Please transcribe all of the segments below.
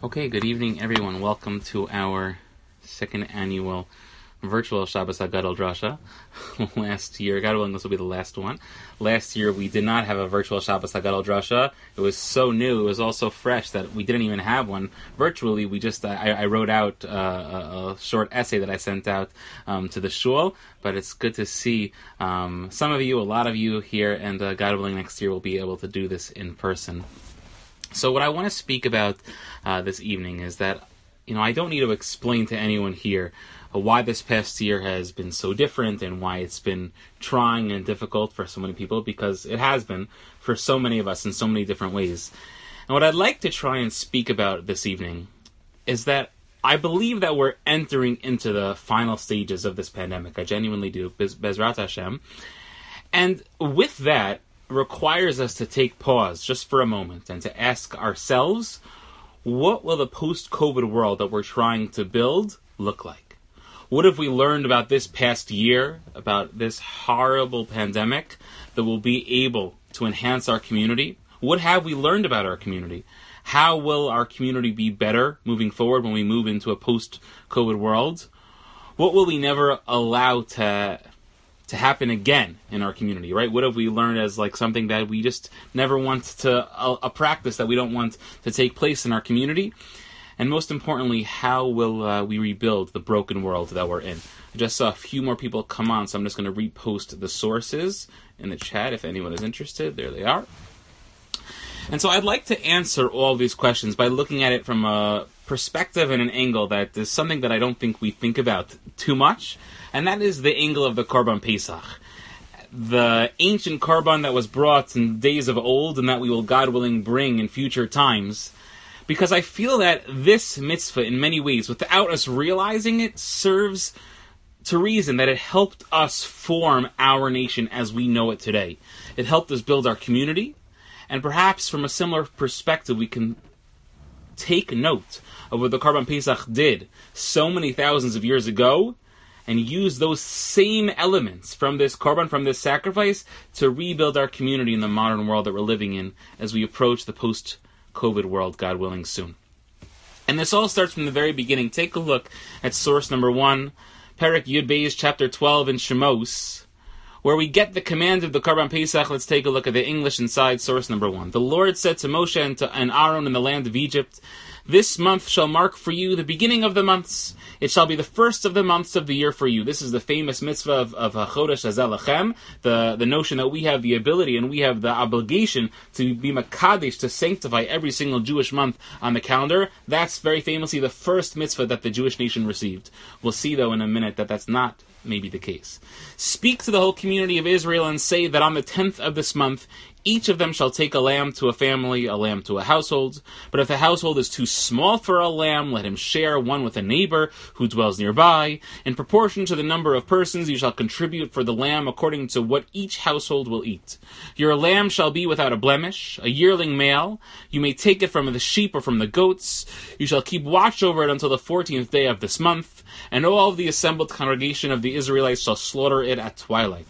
Okay, good evening, everyone. Welcome to our second annual virtual Shabbos HaGadol Drasha. Last year, God willing, this will be the last one. Last year, we did not have a virtual Shabbos HaGadol Drasha. It was so new, it was all so fresh that we didn't even have one virtually. We just, I wrote out a short essay that I sent out to the shul, but it's good to see some of you, a lot of you here, and God willing, next year we'll be able to do this in person. So what I want to speak about this evening is that, I don't need to explain to anyone here why this past year has been so different and why it's been trying and difficult for so many people, because it has been for so many of us in so many different ways. And what I'd like to try and speak about this evening is that I believe that we're entering into the final stages of this pandemic. I genuinely do, Bezrat Hashem. And with that, requires us to take pause just for a moment and to ask ourselves, what will the post-COVID world that we're trying to build look like? What have we learned about this past year, about this horrible pandemic, that will be able to enhance our community? What have we learned about our community? How will our community be better moving forward when we move into a post-COVID world? What will we never allow to happen again in our community, right? What have we learned as something that we just never want to, a practice that we don't want to take place in our community? And most importantly, how will we rebuild the broken world that we're in? I just saw a few more people come on, so I'm just going to repost the sources in the chat if anyone is interested. There they are. And so I'd like to answer all these questions by looking at it from a perspective and an angle that is something that I don't think we think about too much, and that is the angle of the Korban Pesach. The ancient Korban that was brought in days of old and that we will, God willing, bring in future times. Because I feel that this mitzvah, in many ways, without us realizing it, serves to reason that it helped us form our nation as we know it today. It helped us build our community, and perhaps from a similar perspective we can take note of what the Korban Pesach did so many thousands of years ago, and use those same elements from this Korban, from this sacrifice, to rebuild our community in the modern world that we're living in as we approach the post-COVID world, God willing, soon. And this all starts from the very beginning. Take a look at source number 1, Perek Yud Beis, chapter 12 in Shemos, where we get the command of the Korban Pesach. Let's take a look at the English inside source number 1. The Lord said to Moshe and Aaron in the land of Egypt, "This month shall mark for you the beginning of the months. It shall be the first of the months of the year for you." This is the famous mitzvah of HaChodesh Hazeh Lachem, the notion that we have the ability and we have the obligation to be Makadesh, to sanctify every single Jewish month on the calendar. That's very famously the first mitzvah that the Jewish nation received. We'll see, though, in a minute that that's not maybe the case. "Speak to the whole community of Israel and say that on the 10th of this month, each of them shall take a lamb to a family, a lamb to a household. But if the household is too small for a lamb, let him share one with a neighbor who dwells nearby. In proportion to the number of persons, you shall contribute for the lamb according to what each household will eat. Your lamb shall be without a blemish, a yearling male. You may take it from the sheep or from the goats. You shall keep watch over it until the 14th day of this month, and all of the assembled congregation of the Israelites shall slaughter it at twilight.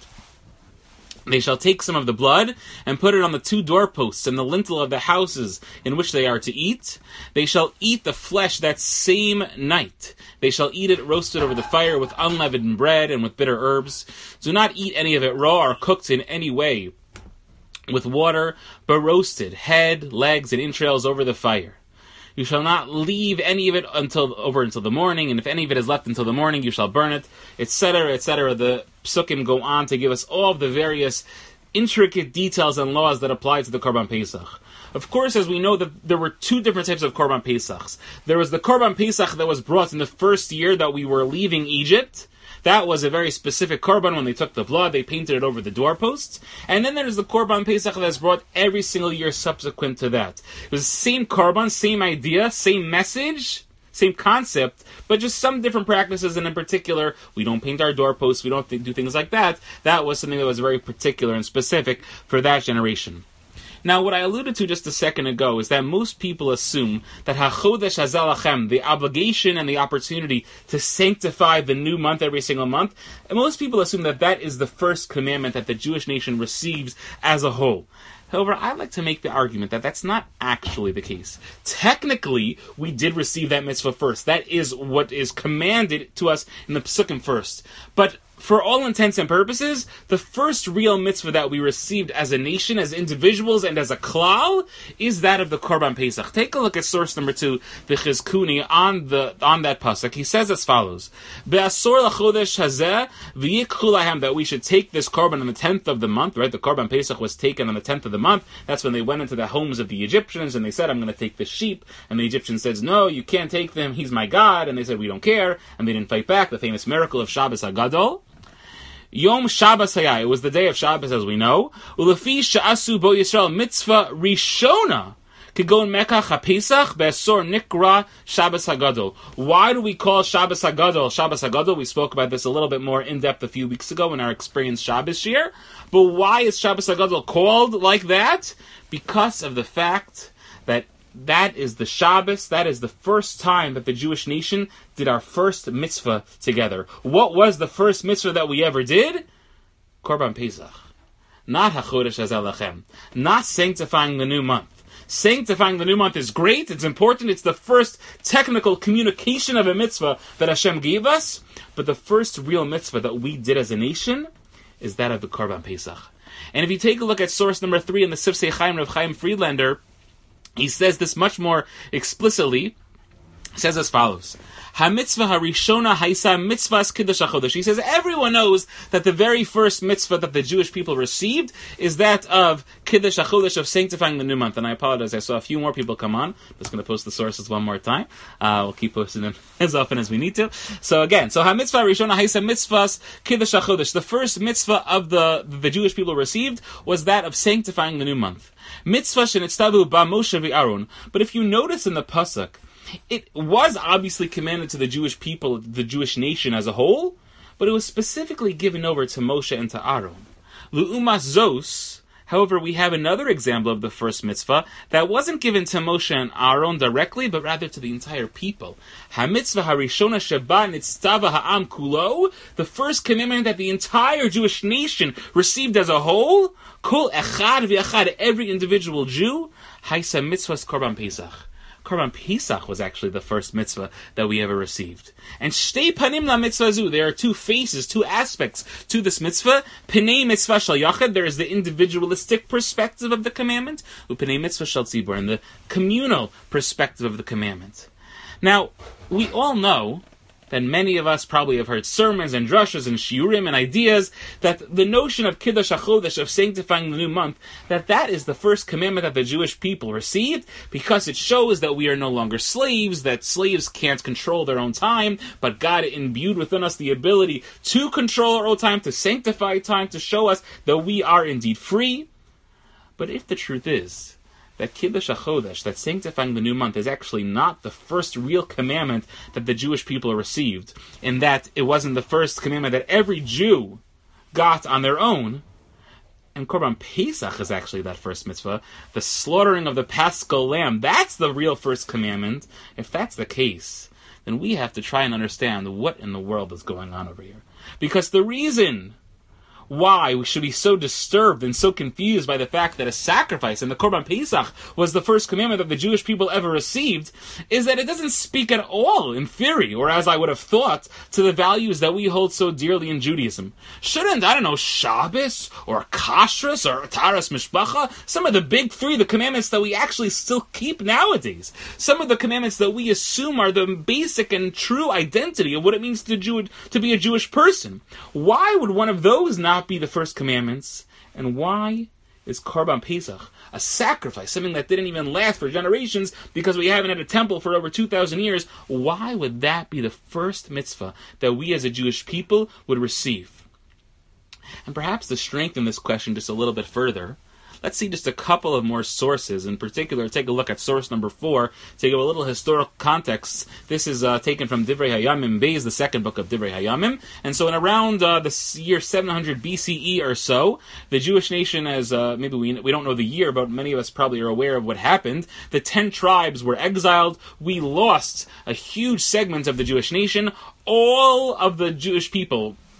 They shall take some of the blood and put it on the 2 doorposts and the lintel of the houses in which they are to eat. They shall eat the flesh that same night. They shall eat it roasted over the fire with unleavened bread and with bitter herbs. Do not eat any of it raw or cooked in any way with water, but roasted, head, legs, and entrails over the fire. You shall not leave any of it until the morning, and if any of it is left until the morning, you shall burn it," etc., etc. The psukim go on to give us all of the various intricate details and laws that apply to the Korban Pesach. Of course, as we know, that there were 2 different types of Korban Pesachs. There was the Korban Pesach that was brought in the first year that we were leaving Egypt. That was a very specific Korban. When they took the blood, they painted it over the doorposts. And then there's the Korban Pesach that's brought every single year subsequent to that. It was the same Korban, same idea, same message, same concept, but just some different practices. And in particular, we don't paint our doorposts, we don't do things like that. That was something that was very particular and specific for that generation. Now, what I alluded to just a second ago is that most people assume that HaChodesh Hazeh Lachem, the obligation and the opportunity to sanctify the new month every single month, and most people assume that that is the first commandment that the Jewish nation receives as a whole. However, I like to make the argument that that's not actually the case. Technically, we did receive that mitzvah first. That is what is commanded to us in the Pesukim first. But for all intents and purposes, the first real mitzvah that we received as a nation, as individuals, and as a klal, is that of the Korban Pesach. Take a look at source number 2, the Chizkuni, on that pasuk. He says as follows: "Be'asor lachodesh hazeh v'yikchu lahem," that we should take this korban on the 10th of the month. Right, the Korban Pesach was taken on the 10th of the month. That's when they went into the homes of the Egyptians and they said, "I'm going to take the sheep." And the Egyptian says, "No, you can't take them. He's my God." And they said, "We don't care." And they didn't fight back. The famous miracle of Shabbos HaGadol. Yom Shabbos Hayai. It was the day of Shabbos, as we know. Ulefi sha'asu bo Yisrael mitzvah rishona kegon mekach haPesach be'asor nikra Shabbos HaGadol. Why do we call Shabbos HaGadol Shabbos HaGadol? We spoke about this a little bit more in depth a few weeks ago in our Experience Shabbos year. But why is Shabbos HaGadol called like that? Because of the fact that is the Shabbos, that is the first time that the Jewish nation did our first mitzvah together. What was the first mitzvah that we ever did? Korban Pesach. Not HaChodesh Hazeh Lachem. Not sanctifying the new month. Sanctifying the new month is great, it's important, it's the first technical communication of a mitzvah that Hashem gave us, but the first real mitzvah that we did as a nation is that of the Korban Pesach. And if you take a look at source number 3 in the Sifsei Chaim of Chaim Friedlander, he says this much more explicitly. He says as follows: HaMitzvah harishona haisa mitzvahs kiddush hachodesh. He says everyone knows that the very first mitzvah that the Jewish people received is that of kiddush hachodesh, of sanctifying the new month. And I apologize, I saw a few more people come on. I'm just going to post the sources one more time. We'll keep posting them as often as we need to. So again, HaMitzvah harishona haisa mitzvahs kiddush hachodesh. The first mitzvah of the Jewish people received was that of sanctifying the new month. Mitzvah shenitztavu ba Moshe v'Aaron. But if you notice in the pasuk, it was obviously commanded to the Jewish people, the Jewish nation as a whole, but it was specifically given over to Moshe and to Aaron. Lu'umas zos, however, we have another example of the first mitzvah that wasn't given to Moshe and Aaron directly, but rather to the entire people. HaMitzvah harishona sheba nitztava ha'am kulo, the first commandment that the entire Jewish nation received as a whole, kol echad v'echad, every individual Jew, haisa mitzvahs korban Pesach. Korban Pesach was actually the first mitzvah that we ever received. And shtei panim la mitzvah zu, there are two faces, two aspects to this mitzvah. Penei mitzvah shal yachad, there is the individualistic perspective of the commandment, upenei mitzvah shal tzibur, and the communal perspective of the commandment. Now, we all know that many of us probably have heard sermons and drushes and shiurim and ideas that the notion of Kiddush HaChodesh, of sanctifying the new month, that is the first commandment that the Jewish people received because it shows that we are no longer slaves, that slaves can't control their own time, but God imbued within us the ability to control our own time, to sanctify time, to show us that we are indeed free. But if the truth is that Kiddush HaChodesh, that sanctifying the new month, is actually not the first real commandment that the Jewish people received, in that it wasn't the first commandment that every Jew got on their own, and Korban Pesach is actually that first mitzvah, the slaughtering of the Paschal lamb, that's the real first commandment. If that's the case, then we have to try and understand what in the world is going on over here. Because the reason why we should be so disturbed and so confused by the fact that a sacrifice, and the Korban Pesach was the first commandment that the Jewish people ever received, is that it doesn't speak at all, in theory, or as I would have thought, to the values that we hold so dearly in Judaism. Shouldn't, Shabbos, or Kashrus, or Taras Mishpacha, some of the big three, the commandments that we actually still keep nowadays, some of the commandments that we assume are the basic and true identity of what it means to be a Jewish person, why would one of those not be the first commandments? And why is Korban Pesach, a sacrifice, something that didn't even last for generations because we haven't had a temple for over 2,000 years, why would that be the first mitzvah that we as a Jewish people would receive? And perhaps to strengthen this question just a little bit further, let's see just a couple of more sources. In particular, take a look at source number 4 to give a little historical context. This is taken from Divrei Hayamim Beis, the second book of Divrei Hayamim. And so in around the year 700 BCE or so, the Jewish nation, as maybe we don't know the year, but many of us probably are aware of what happened. The 10 tribes were exiled. We lost a huge segment of the Jewish nation. All of the Jewish people,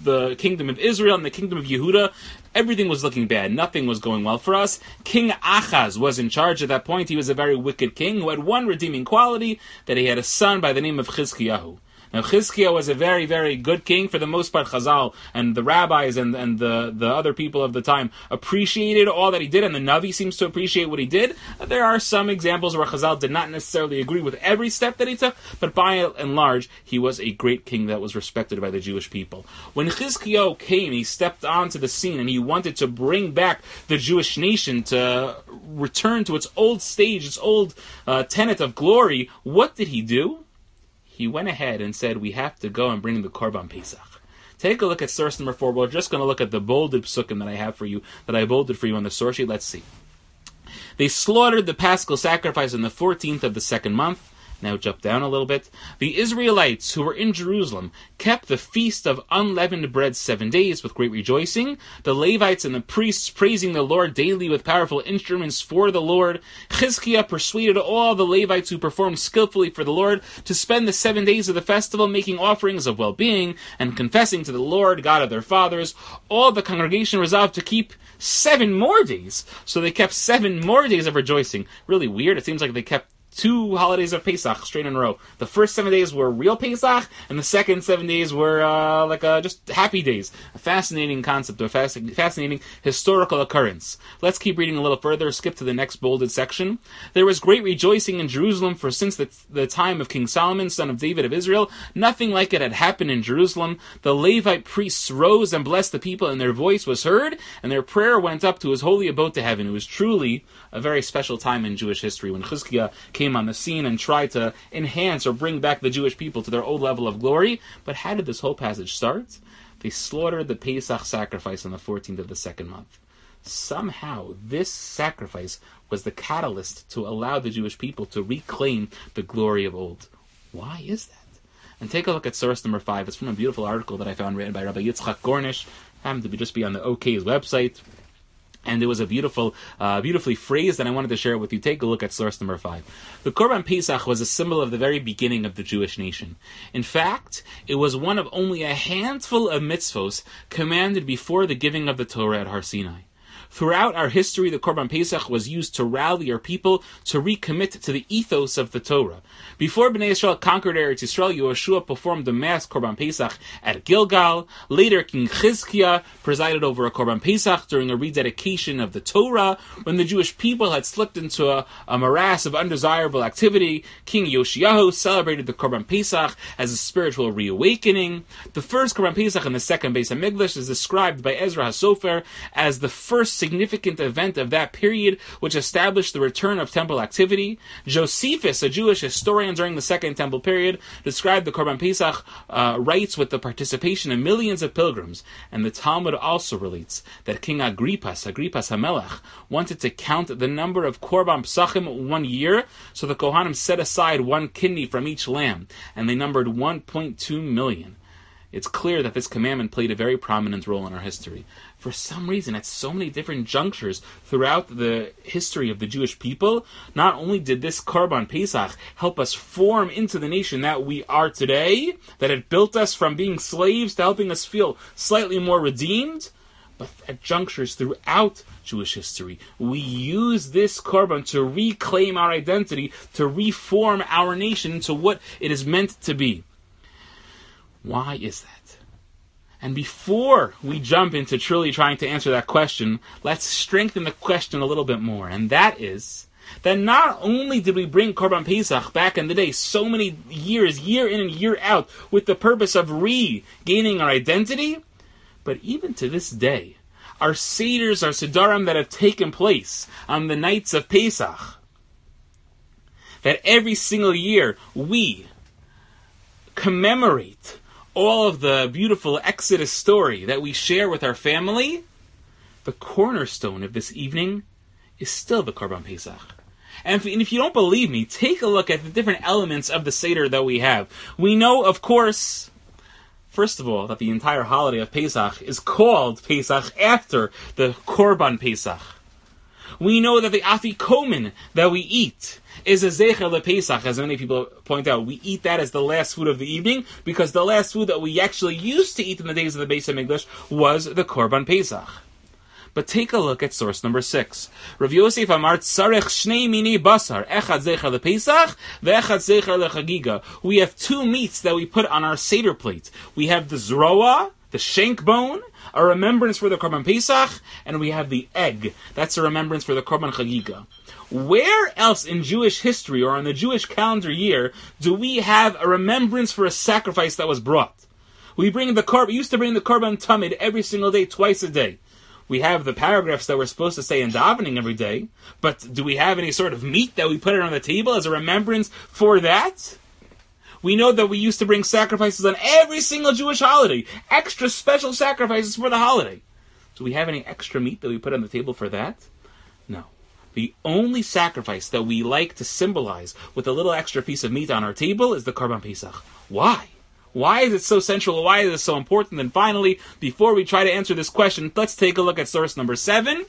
the kingdom of Israel and the kingdom of Yehuda, everything was looking bad. Nothing was going well for us. King Achaz was in charge at that point. He was a very wicked king who had one redeeming quality, that he had a son by the name of Chizkiyahu. Now, Chizkiah was a very, very good king. For the most part, Chazal and the rabbis and the other people of the time appreciated all that he did, and the Navi seems to appreciate what he did. There are some examples where Chazal did not necessarily agree with every step that he took, but by and large, he was a great king that was respected by the Jewish people. When Chizkiah came, he stepped onto the scene, and he wanted to bring back the Jewish nation to return to its old stage, its old tenet of glory. What did he do? He went ahead and said, we have to go and bring the Korban Pesach. Take a look at source number 4. We're just going to look at the bolded psukim that I have for you, that I bolded for you on the source sheet. Let's see. They slaughtered the Paschal sacrifice on the 14th of the second month. Now jump down a little bit. The Israelites who were in Jerusalem kept the feast of unleavened bread 7 days with great rejoicing. The Levites and the priests praising the Lord daily with powerful instruments for the Lord. Chizkiah persuaded all the Levites who performed skillfully for the Lord to spend the 7 days of the festival making offerings of well-being and confessing to the Lord, God of their fathers. All the congregation resolved to keep 7 more days. So they kept 7 more days of rejoicing. Really weird. It seems like they kept 2 holidays of Pesach straight in a row. The first 7 days were real Pesach, and the second 7 days were just happy days. A fascinating concept, a fascinating historical occurrence. Let's keep reading a little further. Skip to the next bolded section. There was great rejoicing in Jerusalem, for since the time of King Solomon, son of David of Israel, nothing like it had happened in Jerusalem. The Levite priests rose and blessed the people, and their voice was heard, and their prayer went up to his holy abode to heaven. It was truly a very special time in Jewish history when Chizkiah came on the scene and tried to enhance or bring back the Jewish people to their old level of glory. But how did this whole passage start? They slaughtered the Pesach sacrifice on the 14th of the second month. Somehow, this sacrifice was the catalyst to allow the Jewish people to reclaim the glory of old. Why is that? And take a look at source number 5. It's from a beautiful article that I found written by Rabbi Yitzchak Gornish. Happened to just be on the OK's website. And it was a beautifully phrased, and I wanted to share it with you. Take a look at source number 5. The Korban Pesach was a symbol of the very beginning of the Jewish nation. In fact, it was one of only a handful of mitzvos commanded before the giving of the Torah at Har Sinai. Throughout our history, the Korban Pesach was used to rally our people to recommit to the ethos of the Torah. Before Bnei Yisrael conquered Eretz Yisrael, Yehoshua performed the mass Korban Pesach at Gilgal. Later, King Chizkiah presided over a Korban Pesach during a rededication of the Torah. When the Jewish people had slipped into a morass of undesirable activity, King Yoshiyahu celebrated the Korban Pesach as a spiritual reawakening. The first Korban Pesach in the second Beis HaMikdash is described by Ezra HaSofer as the first significant event of that period, which established the return of temple activity. Josephus, a Jewish historian during the Second Temple period, described the Korban Pesach rites with the participation of millions of pilgrims. And the Talmud also relates that King Agrippas HaMelech, wanted to count the number of Korban Pesachim 1 year, so the Kohanim set aside 1 kidney from each lamb, and they numbered 1.2 million. It's clear that this commandment played a very prominent role in our history. For some reason, at so many different junctures throughout the history of the Jewish people, not only did this Korban Pesach help us form into the nation that we are today, that it built us from being slaves to helping us feel slightly more redeemed, but at junctures throughout Jewish history, we use this Korban to reclaim our identity, to reform our nation into what it is meant to be. Why is that? And before we jump into truly trying to answer that question, let's strengthen the question a little bit more. And that is that not only did we bring Korban Pesach back in the day so many years, year in and year out, with the purpose of regaining our identity, but even to this day, our Seders, our Sidarim that have taken place on the nights of Pesach, that every single year we commemorate all of the beautiful Exodus story that we share with our family, the cornerstone of this evening is still the Korban Pesach. And if you don't believe me, take a look at the different elements of the Seder that we have. We know, of course, first of all, that the entire holiday of Pesach is called Pesach after the Korban Pesach. We know that the afikomen that we eat is a zecher lePesach, as many people point out. We eat that as the last food of the evening, because the last food that we actually used to eat in the days of the Beis HaMikdash was the Korban Pesach. But take a look at source number 6. Rav Yosef Amar tzarech shnei mini basar, echad zecher lePesach, ve'echad zecher leChagiga. We have 2 meats that we put on our Seder plate. We have the zroa, the shank bone, a remembrance for the Korban Pesach, and we have the egg. That's a remembrance for the Korban Chagiga. Where else in Jewish history or on the Jewish calendar year do we have a remembrance for a sacrifice that was brought? We used to bring the Korban Tamid every single day, twice a day. We have the paragraphs that we're supposed to say in davening every day, but do we have any sort of meat that we put it on the table as a remembrance for that? We know that we used to bring sacrifices on every single Jewish holiday, extra special sacrifices for the holiday. Do we have any extra meat that we put on the table for that? No. The only sacrifice that we like to symbolize with a little extra piece of meat on our table is the Korban Pesach. Why? Why is it so central? Why is it so important? And finally, before we try to answer this question, let's take a look at source number 7.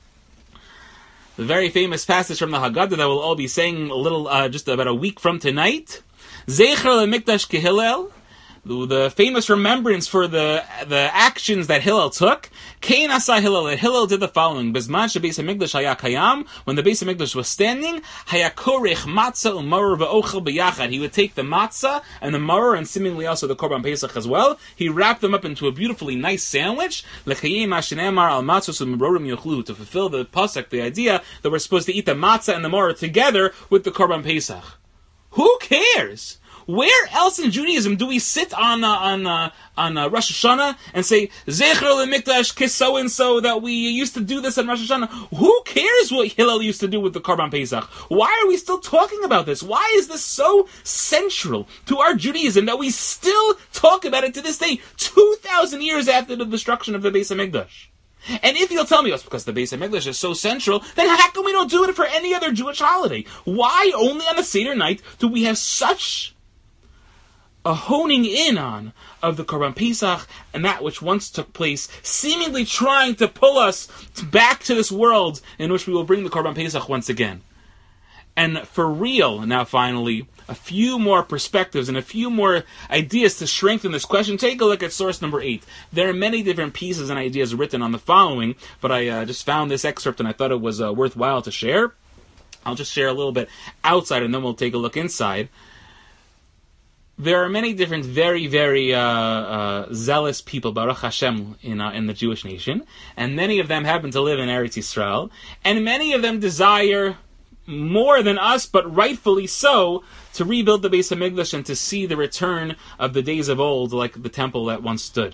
The very famous passage from the Haggadah that we'll all be saying just about a week from tonight. Zecher leMikdash kehillel. The famous remembrance for the actions that Hillel took. Kain asa Hillel. Hillel did the following: Bizman sheBeis HaMikdash haya kayam. When the Beis HaMikdash was standing, haya korech matzah u'maror ve'ochel biyachad. He would take the matzah and the maror, and seemingly also the Korban Pesach as well. He wrapped them up into a beautifully nice sandwich. L'chayim mashenemar al matzos u'marorim yochlu. To fulfill the pasuk, the idea that we're supposed to eat the matzah and the maror together with the Korban Pesach. Who cares? Where else in Judaism do we sit on Rosh Hashanah and say Zecher leMikdash kis so and so that we used to do this on Rosh Hashanah? Who cares what Hillel used to do with the Korban Pesach? Why are we still talking about this? Why is this so central to our Judaism that we still talk about it to this day, 2,000 years after the destruction of the Beis HaMikdash? And if you'll tell me it's because the Beis HaMikdash is so central, then how come we don't do it for any other Jewish holiday? Why only on the Seder night do we have such a honing in on of the Korban Pesach and that which once took place, seemingly trying to pull us back to this world in which we will bring the Korban Pesach once again? And for real, now finally, a few more perspectives and a few more ideas to strengthen this question. Take a look at source number 8. There are many different pieces and ideas written on the following, but I just found this excerpt and I thought it was worthwhile to share. I'll just share a little bit outside and then we'll take a look inside. There are many different, very, very zealous people, Baruch Hashem, in the Jewish nation, and many of them happen to live in Eretz Yisrael, and many of them desire more than us, but rightfully so, to rebuild the Beis HaMikdash and to see the return of the days of old, like the temple that once stood.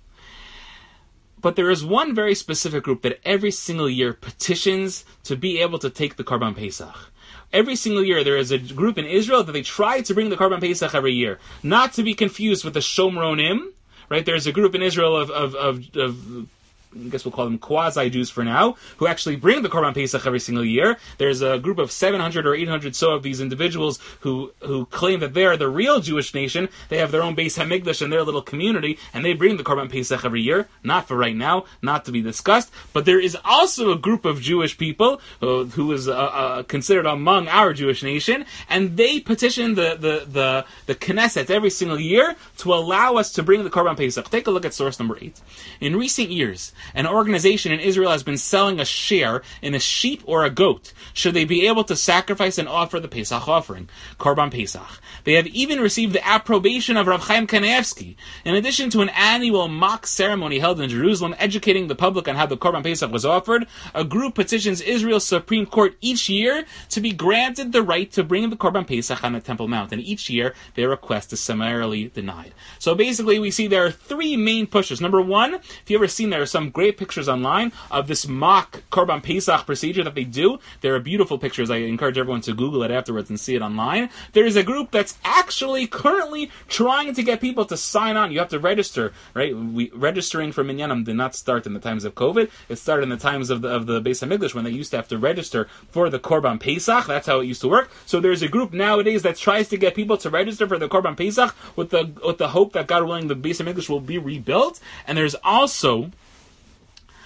But there is one very specific group that every single year petitions to be able to take the Korban Pesach. Every single year there is a group in Israel that they try to bring the Korban Pesach every year. Not to be confused with the Shomronim, right? There's a group in Israel of I guess we'll call them quasi-Jews for now, who actually bring the Korban Pesach every single year. There's a group of 700 or 800 so of these individuals who claim that they are the real Jewish nation. They have their own Beis HaMikdash in their little community, and they bring the Korban Pesach every year. Not for right now, not to be discussed. But there is also a group of Jewish people who is considered among our Jewish nation, and they petition the Knesset every single year to allow us to bring the Korban Pesach. Take a look at source number 8. In recent years, an organization in Israel has been selling a share in a sheep or a goat, should they be able to sacrifice and offer the Pesach offering, Korban Pesach. They have even received the approbation of Rav Chaim Kanievsky. In addition to an annual mock ceremony held in Jerusalem educating the public on how the Korban Pesach was offered, a group petitions Israel's Supreme Court each year to be granted the right to bring the Korban Pesach on the Temple Mount, and each year their request is summarily denied. So basically we see there are 3 main pushes. Number 1, if you've ever seen, there are some great pictures online of this mock Korban Pesach procedure that they do. There are beautiful pictures. I encourage everyone to Google it afterwards and see it online. There is a group that's actually currently trying to get people to sign on. You have to register, right? Registering for Minyanim did not start in the times of COVID. It started in the times of the Beis HaMikdash when they used to have to register for the Korban Pesach. That's how it used to work. So there's a group nowadays that tries to get people to register for the Korban Pesach with the hope that, God willing, the Beis HaMikdash will be rebuilt. And there's also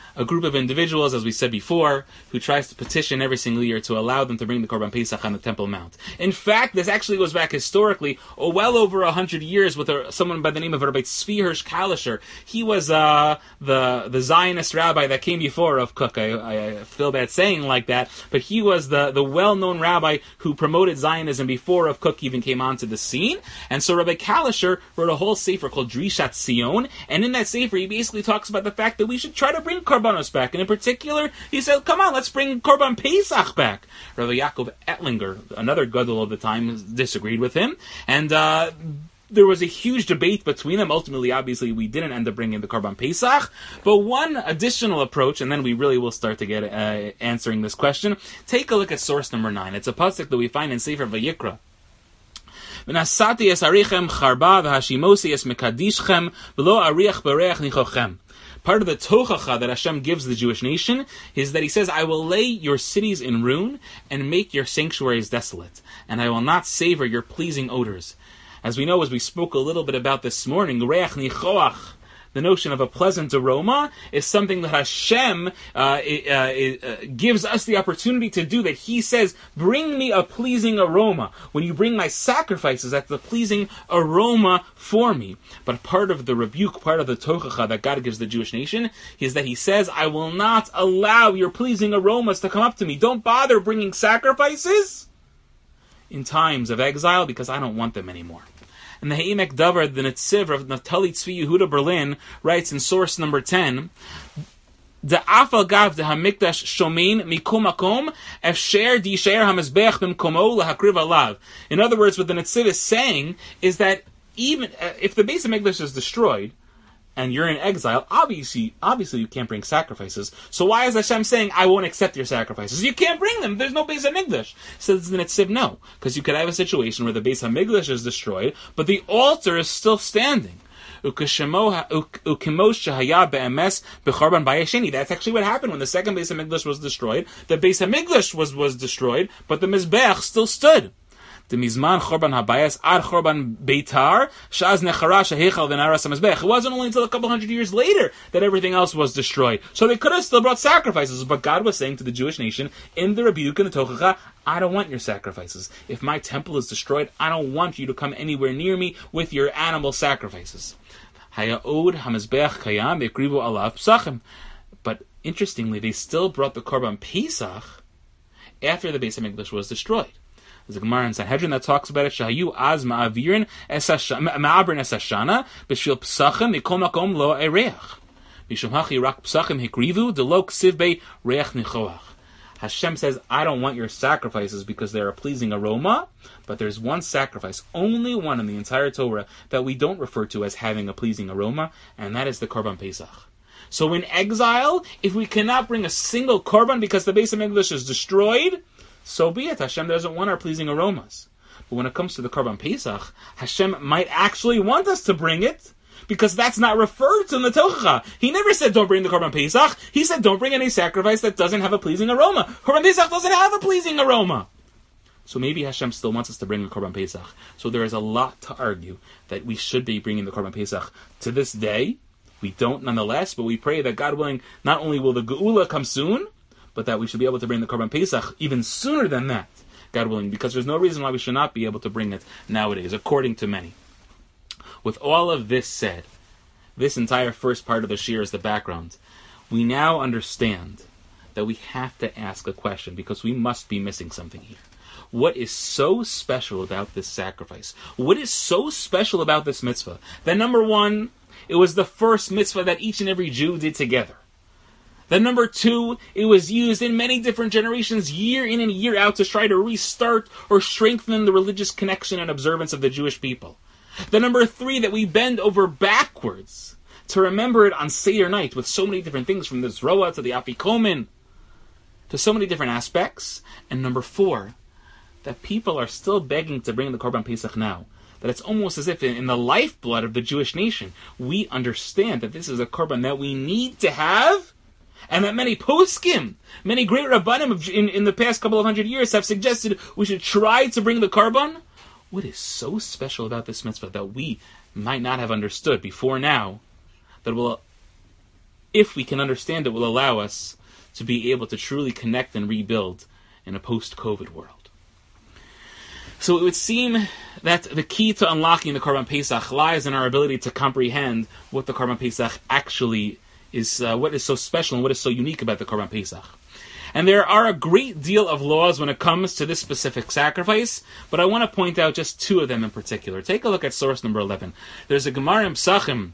a group of individuals, as we said before, who tries to petition every single year to allow them to bring the Korban Pesach on the Temple Mount. In fact, this actually goes back historically, well over 100 years, with someone by the name of Rabbi Tzvi Hirsch Kalischer. He was the Zionist rabbi that came before Rav Kook. I feel bad saying like that, but he was the well-known rabbi who promoted Zionism before Rav Kook even came onto the scene. And so Rabbi Kalischer wrote a whole sefer called Drishat Zion, and in that sefer he basically talks about the fact that we should try to bring Korbanos back, and in particular, he said, come on, let's bring Korban Pesach back. Rabbi Yaakov Ettlinger, another gadol of the time, disagreed with him, and there was a huge debate between them. Ultimately, obviously, we didn't end up bringing the Korban Pesach, but one additional approach, and then we really will start to get answering this question. Take a look at source number 9. It's a pasuk that we find in Sefer Vayikra. V'nasati es arichem charba v'hashimosi es mekadishchem v'lo ariach bereach nichochem. Part of the tochacha that Hashem gives the Jewish nation is that He says, I will lay your cities in ruin and make your sanctuaries desolate, and I will not savor your pleasing odors. As we know, as we spoke a little bit about this morning, reach nichoach, the notion of a pleasant aroma, is something that Hashem gives us the opportunity to do, that He says, bring me a pleasing aroma. When you bring my sacrifices, that's the pleasing aroma for me. But part of the rebuke, part of the tochacha that God gives the Jewish nation, is that He says, I will not allow your pleasing aromas to come up to me. Don't bother bringing sacrifices in times of exile, because I don't want them anymore. And the Heimek Davar, the Netziv of Naftali Tzvi Yehuda Berlin, writes in source number 10, the afal gav de hamikdash shomin mikum makom efsher disher hamizbech b'mkomo lahakriv alav. In other words, what the Netziv is saying is that even if the base of Mikdash is destroyed and you're in exile, obviously you can't bring sacrifices. So why is Hashem saying, I won't accept your sacrifices? You can't bring them. There's no Beis HaMikdash. Says the Netziv, no. Because you could have a situation where the Beis HaMikdash is destroyed, but the altar is still standing. That's actually what happened when the second Beis HaMikdash was destroyed. The Beis HaMikdash was destroyed, but the Mizbech still stood. The Mizman Chorban Habayas Ad Chorban Beitar Shaz Nechara Shehechal V'Naras HaMizbech. It wasn't only until a couple hundred years later that everything else was destroyed. So they could have still brought sacrifices, but God was saying to the Jewish nation in the rebuke and the Tochacha, I don't want your sacrifices. If my temple is destroyed, I don't want you to come anywhere near me with your animal sacrifices. Haya'od HaMizbech Kayam Ekrivu Alav Psachim. But interestingly, they still brought the Korban Pesach after the Beis HaMikdash was destroyed. There's a Gemara in Sanhedrin that talks about it. Shahayu az ma'avirin ma'abrin esashana b'shil psachim mikol makom lo ereach b'shum hachi rak psachim hikrivu delo ksiv bei reach nichoach. Hashem says, I don't want your sacrifices because they're a pleasing aroma, but there's one sacrifice, only one in the entire Torah, that we don't refer to as having a pleasing aroma, and that is the Korban Pesach. So in exile, if we cannot bring a single Korban because the Beis HaMikdash is destroyed, so be it. Hashem doesn't want our pleasing aromas. But when it comes to the Korban Pesach, Hashem might actually want us to bring it, because that's not referred to in the Tochacha. He never said don't bring the Korban Pesach. He said don't bring any sacrifice that doesn't have a pleasing aroma. Korban Pesach doesn't have a pleasing aroma. So maybe Hashem still wants us to bring the Korban Pesach. So there is a lot to argue that we should be bringing the Korban Pesach. To this day, we don't nonetheless, but we pray that God willing, not only will the Geula come soon, but that we should be able to bring the Korban Pesach even sooner than that, God willing, because there's no reason why we should not be able to bring it nowadays, according to many. With all of this said, this entire first part of the shir is the background. We now understand that we have to ask a question, because we must be missing something here. What is so special about this sacrifice? What is so special about this mitzvah? That number one, it was the first mitzvah that each and every Jew did together. Then number two, it was used in many different generations, year in and year out, to try to restart or strengthen the religious connection and observance of the Jewish people. Then number three, that we bend over backwards to remember it on Seder night with so many different things, from the Zroa to the Afikomen, to so many different aspects. And number four, that people are still begging to bring the Korban Pesach now. That it's almost as if in the lifeblood of the Jewish nation, we understand that this is a Korban that we need to have, and that many poskim, many great rabbanim in the past couple of hundred years have suggested we should try to bring the Korban. What is so special about this mitzvah that we might not have understood before now, that will if we can understand it, will allow us to be able to truly connect and rebuild in a post-COVID world. So it would seem that the key to unlocking the Korban Pesach lies in our ability to comprehend what the Korban Pesach actually is, what is so special and what is so unique about the Korban Pesach. And there are a great deal of laws when it comes to this specific sacrifice, but I want to point out just two of them in particular. Take a look at source number 11. There's a Gemara in Psachim,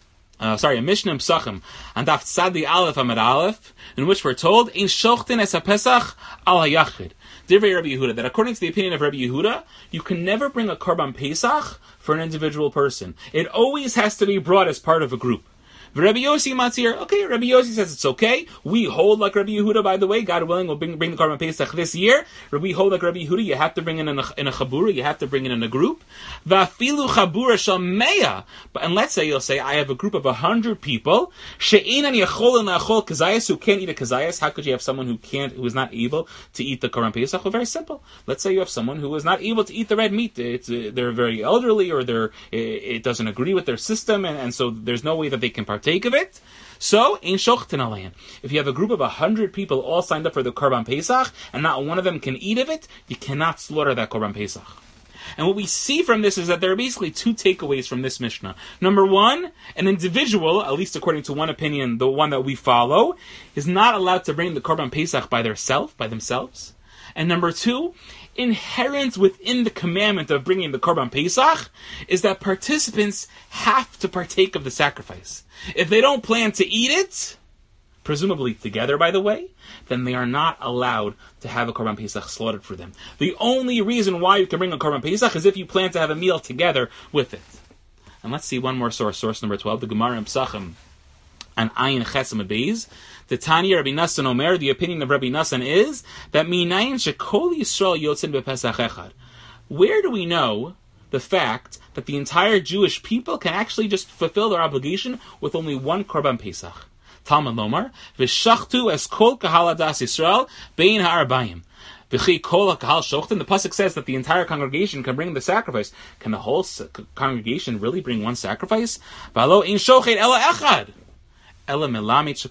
a Mishnah in Psachim, and Daf Tzadi Aleph Amud Aleph, in which we're told, Ein shochten es ha-Pesach al ha-Yachid. Divrei Rabbi Yehuda, that according to the opinion of Rabbi Yehuda, you can never bring a Korban Pesach for an individual person. It always has to be brought as part of a group. Rabbi Yossi Matzir, okay, Rabbi Yossi says it's okay. We hold like Rabbi Yehuda, by the way. God willing, we'll bring the Korban Pesach this year. We hold like Rabbi Yehuda. You have to bring it in a chabura. You have to bring it in a group. Va'afilu chabura shel meya. And let's say you'll say, I have a group of 100 people. She'enan yacholin la'achol kazayas, who can't eat a kazayas. How could you have someone who is not able to eat the Korban Pesach? Well, very simple. Let's say you have someone who is not able to eat the red meat. They're very elderly, or it doesn't agree with their system, and so there's no way that they can partake of it. So, ein shochten alein. If you have a group of 100 people all signed up for the Korban Pesach, and not one of them can eat of it, you cannot slaughter that Korban Pesach. And what we see from this is that there are basically two takeaways from this Mishnah. Number one, an individual, at least according to one opinion, the one that we follow, is not allowed to bring the Korban Pesach by themselves. And number two, inherent within the commandment of bringing the Korban Pesach is that participants have to partake of the sacrifice. If they don't plan to eat it, presumably together, by the way, then they are not allowed to have a Korban Pesach slaughtered for them. The only reason why you can bring a Korban Pesach is if you plan to have a meal together with it. And let's see one more source number 12, the Gemara in Psachim, and Ayin Chesem Beis. The Tanya Rabbi Nassan Omer, the opinion of Rabbi Nassan is that Minayin Shekol Yisrael Yotzin BePesach Echad. Where do we know the fact that the entire Jewish people can actually just fulfill their obligation with only one Korban Pesach? Talmud Lomar, V'shachtu es kol kahal adas Yisrael bein ha'arbayim. V'chi kol kahal shochten. The pasuk says that the entire congregation can bring the sacrifice. Can the whole congregation really bring one sacrifice? V'alo ein shochet ela echad. Evidently, this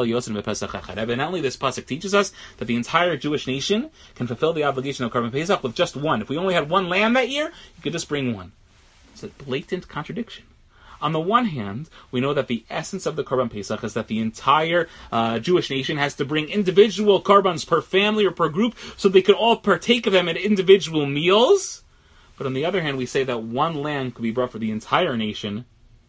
pasuk teaches us that the entire Jewish nation can fulfill the obligation of Korban Pesach with just one. If we only had one lamb that year, you could just bring one. It's a blatant contradiction. On the one hand, we know that the essence of the Korban Pesach is that the entire Jewish nation has to bring individual Korbans per family or per group so they can all partake of them at individual meals. But on the other hand, we say that one lamb could be brought for the entire nation,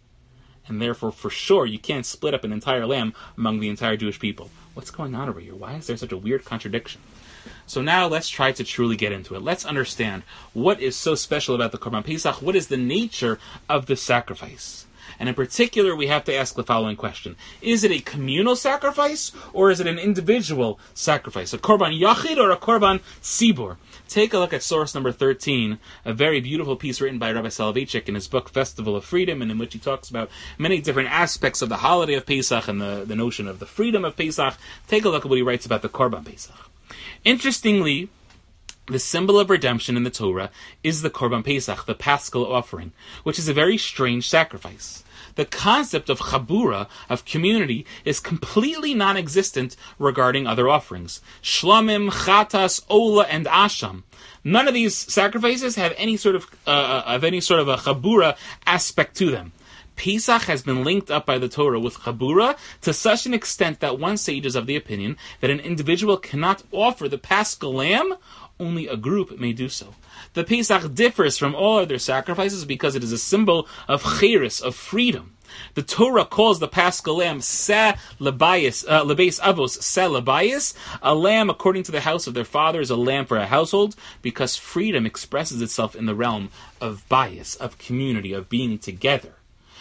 and therefore, for sure, you can't split up an entire lamb among the entire Jewish people. What's going on over here? Why is there such a weird contradiction? So now let's try to truly get into it. Let's understand what is so special about the Korban Pesach. What is the nature of the sacrifice? And in particular, we have to ask the following question. Is it a communal sacrifice, or is it an individual sacrifice? A Korban Yachid or a Korban Tzibur? Take a look at source number 13, a very beautiful piece written by Rabbi Soloveitchik in his book Festival of Freedom, and in which he talks about many different aspects of the holiday of Pesach and the notion of the freedom of Pesach. Take a look at what he writes about the Korban Pesach. Interestingly, the symbol of redemption in the Torah is the Korban Pesach, the Paschal offering, which is a very strange sacrifice. The concept of chabura, of community, is completely non-existent regarding other offerings. Shlamim, chatas, ola, and asham. None of these sacrifices have any sort of a chabura aspect to them. Pesach has been linked up by the Torah with chabura to such an extent that one sage is of the opinion that an individual cannot offer the Paschal lamb, only a group may do so. The Pesach differs from all other sacrifices because it is a symbol of cheres, of freedom. The Torah calls the Paschal lamb seh lebayis, lebeis avos seh lebayis. A lamb, according to the house of their father, is a lamb for a household, because freedom expresses itself in the realm of bayis, of community, of being together.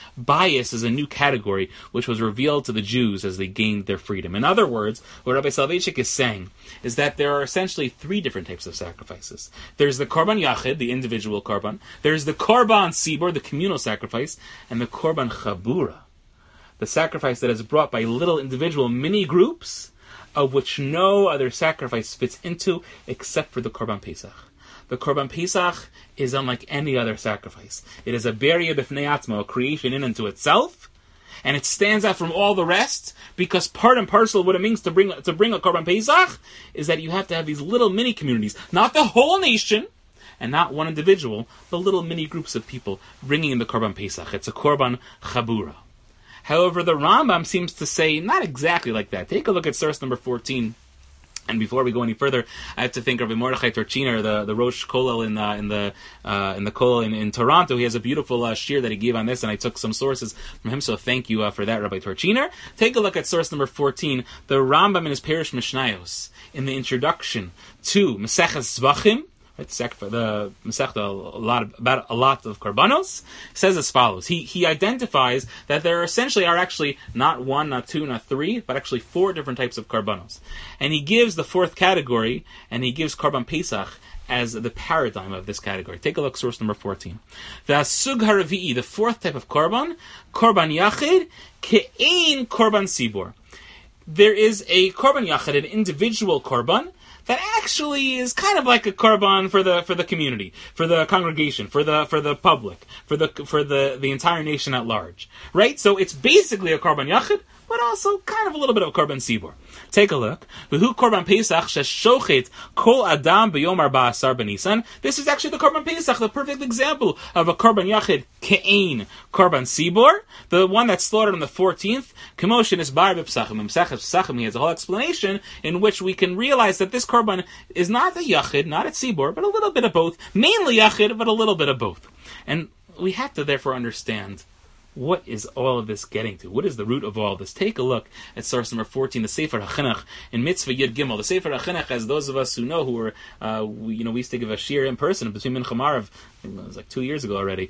Bias is a new category which was revealed to the Jews as they gained their freedom. In other words, what Rabbi Soloveitchik is saying is that there are essentially three different types of sacrifices. There's the Korban Yachid, the individual Korban. There's the Korban Tzibur, the communal sacrifice. And the Korban Chabura, the sacrifice that is brought by little individual mini groups, of which no other sacrifice fits into except for the Korban Pesach. The Korban Pesach is unlike any other sacrifice. It is a beria b'fnei atzma, a creation in and to itself, and it stands out from all the rest because part and parcel of what it means to bring a Korban Pesach is that you have to have these little mini communities, not the whole nation, and not one individual, but little mini groups of people bringing in the Korban Pesach. It's a Korban Chabura. However, the Rambam seems to say not exactly like that. Take a look at source number 14. And before we go any further, I have to thank Rabbi Mordechai Torchiner, the Rosh Kollel in the Kollel in Toronto. He has a beautiful shir that he gave on this, and I took some sources from him. So thank you for that, Rabbi Torchiner. Take a look at source number 14. The Rambam in his Perish Mishnayos, in the introduction to Maseches Zvachim, right, the Masechta, about a lot of Karbanos, says as follows. He identifies that there are actually not one, not two, not three, but actually 4 different types of Karbanos. And he gives the 4th category, and he gives Karban Pesach as the paradigm of this category. Take a look, source number 14. The Sug HaRavi'i, the 4th type of Karban Yachid, Ke'ein Korban Sibor. There is a Korban Yachid, an individual Korban, that actually is kind of like a korban for the community, for the congregation, for the public, for the entire nation at large, right? So it's basically a korban yachid, but also kind of a little bit of a korban sibor. Take a look. V'hu korban pesach sheshochet kol adam b'yom 14 b'Nisan. This is actually the korban pesach, the perfect example of a korban yachid ke'ein korban sibor, the one that's slaughtered on the 14th. K'moshin is bar b'psachim. In Psachim, he has a whole explanation in which we can realize that this korban is not a yachid, not a sibor, but a little bit of both. Mainly yachid, but a little bit of both. And we have to therefore understand, what is all of this getting to? What is the root of all this? Take a look at source number 14, the Sefer HaChinuch in Mitzvah Yud Gimel. The Sefer HaChinuch, as those of us who know, who were, we used to give a shir in person between Mincha Marav, it was like 2 years ago already,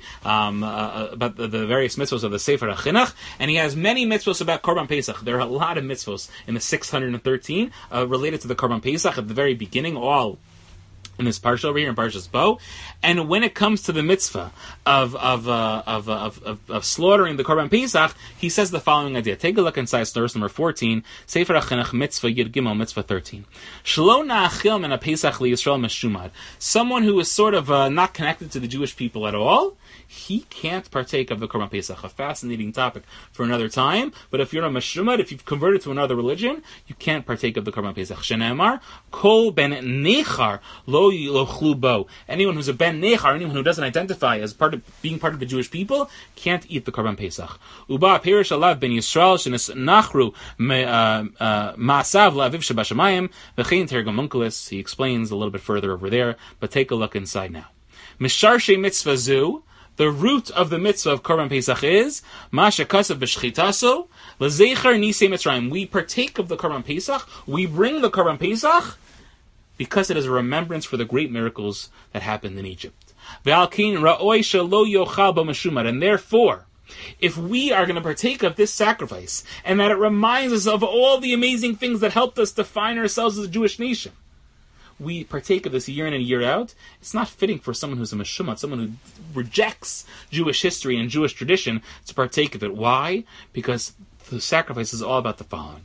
about the various mitzvos of the Sefer HaChinuch, and he has many mitzvos about Korban Pesach. There are a lot of mitzvos in the 613 related to the Korban Pesach at the very beginning, all in this parsha over here in Parshas Bo. And when it comes to the mitzvah of slaughtering the Korban Pesach, he says the following idea. Take a look inside source number 14, Sefer HaChinuch, Mitzvah Yud Gimel, Mitzvah 13. Shlo na'achil min ha-Pesach li-Yisrael meshumad. Someone who is sort of not connected to the Jewish people at all, he can't partake of the Korban Pesach. A fascinating topic for another time. But if you're a meshumad, if you've converted to another religion, you can't partake of the Korban Pesach. Shene'emar, kol ben nechar lo yochlu bo. Anyone who's a ben nechar, anyone who doesn't identify as being part of the Jewish people, can't eat the Korban Pesach. Uba perish alav ben Yisrael shenes nachru ma'asav la'aviv shebashamayim v'chein tergum unkelis. He explains a little bit further over there, but take a look inside now. Misharshe mitzvah zu. The root of the mitzvah of Korban Pesach is Masha Kasav B'Shchitaso L'Zecher Nisei Mitzrayim. We partake of the Korban Pesach. We bring the Korban Pesach because it is a remembrance for the great miracles that happened in Egypt. V'Alkein Ra'oi Shelo Yochal B'Meshumad. And therefore, if we are going to partake of this sacrifice, and that it reminds us of all the amazing things that helped us define ourselves as a Jewish nation, we partake of this year in and year out, it's not fitting for someone who's a meshumad, someone who rejects Jewish history and Jewish tradition, to partake of it. Why? Because the sacrifice is all about the following.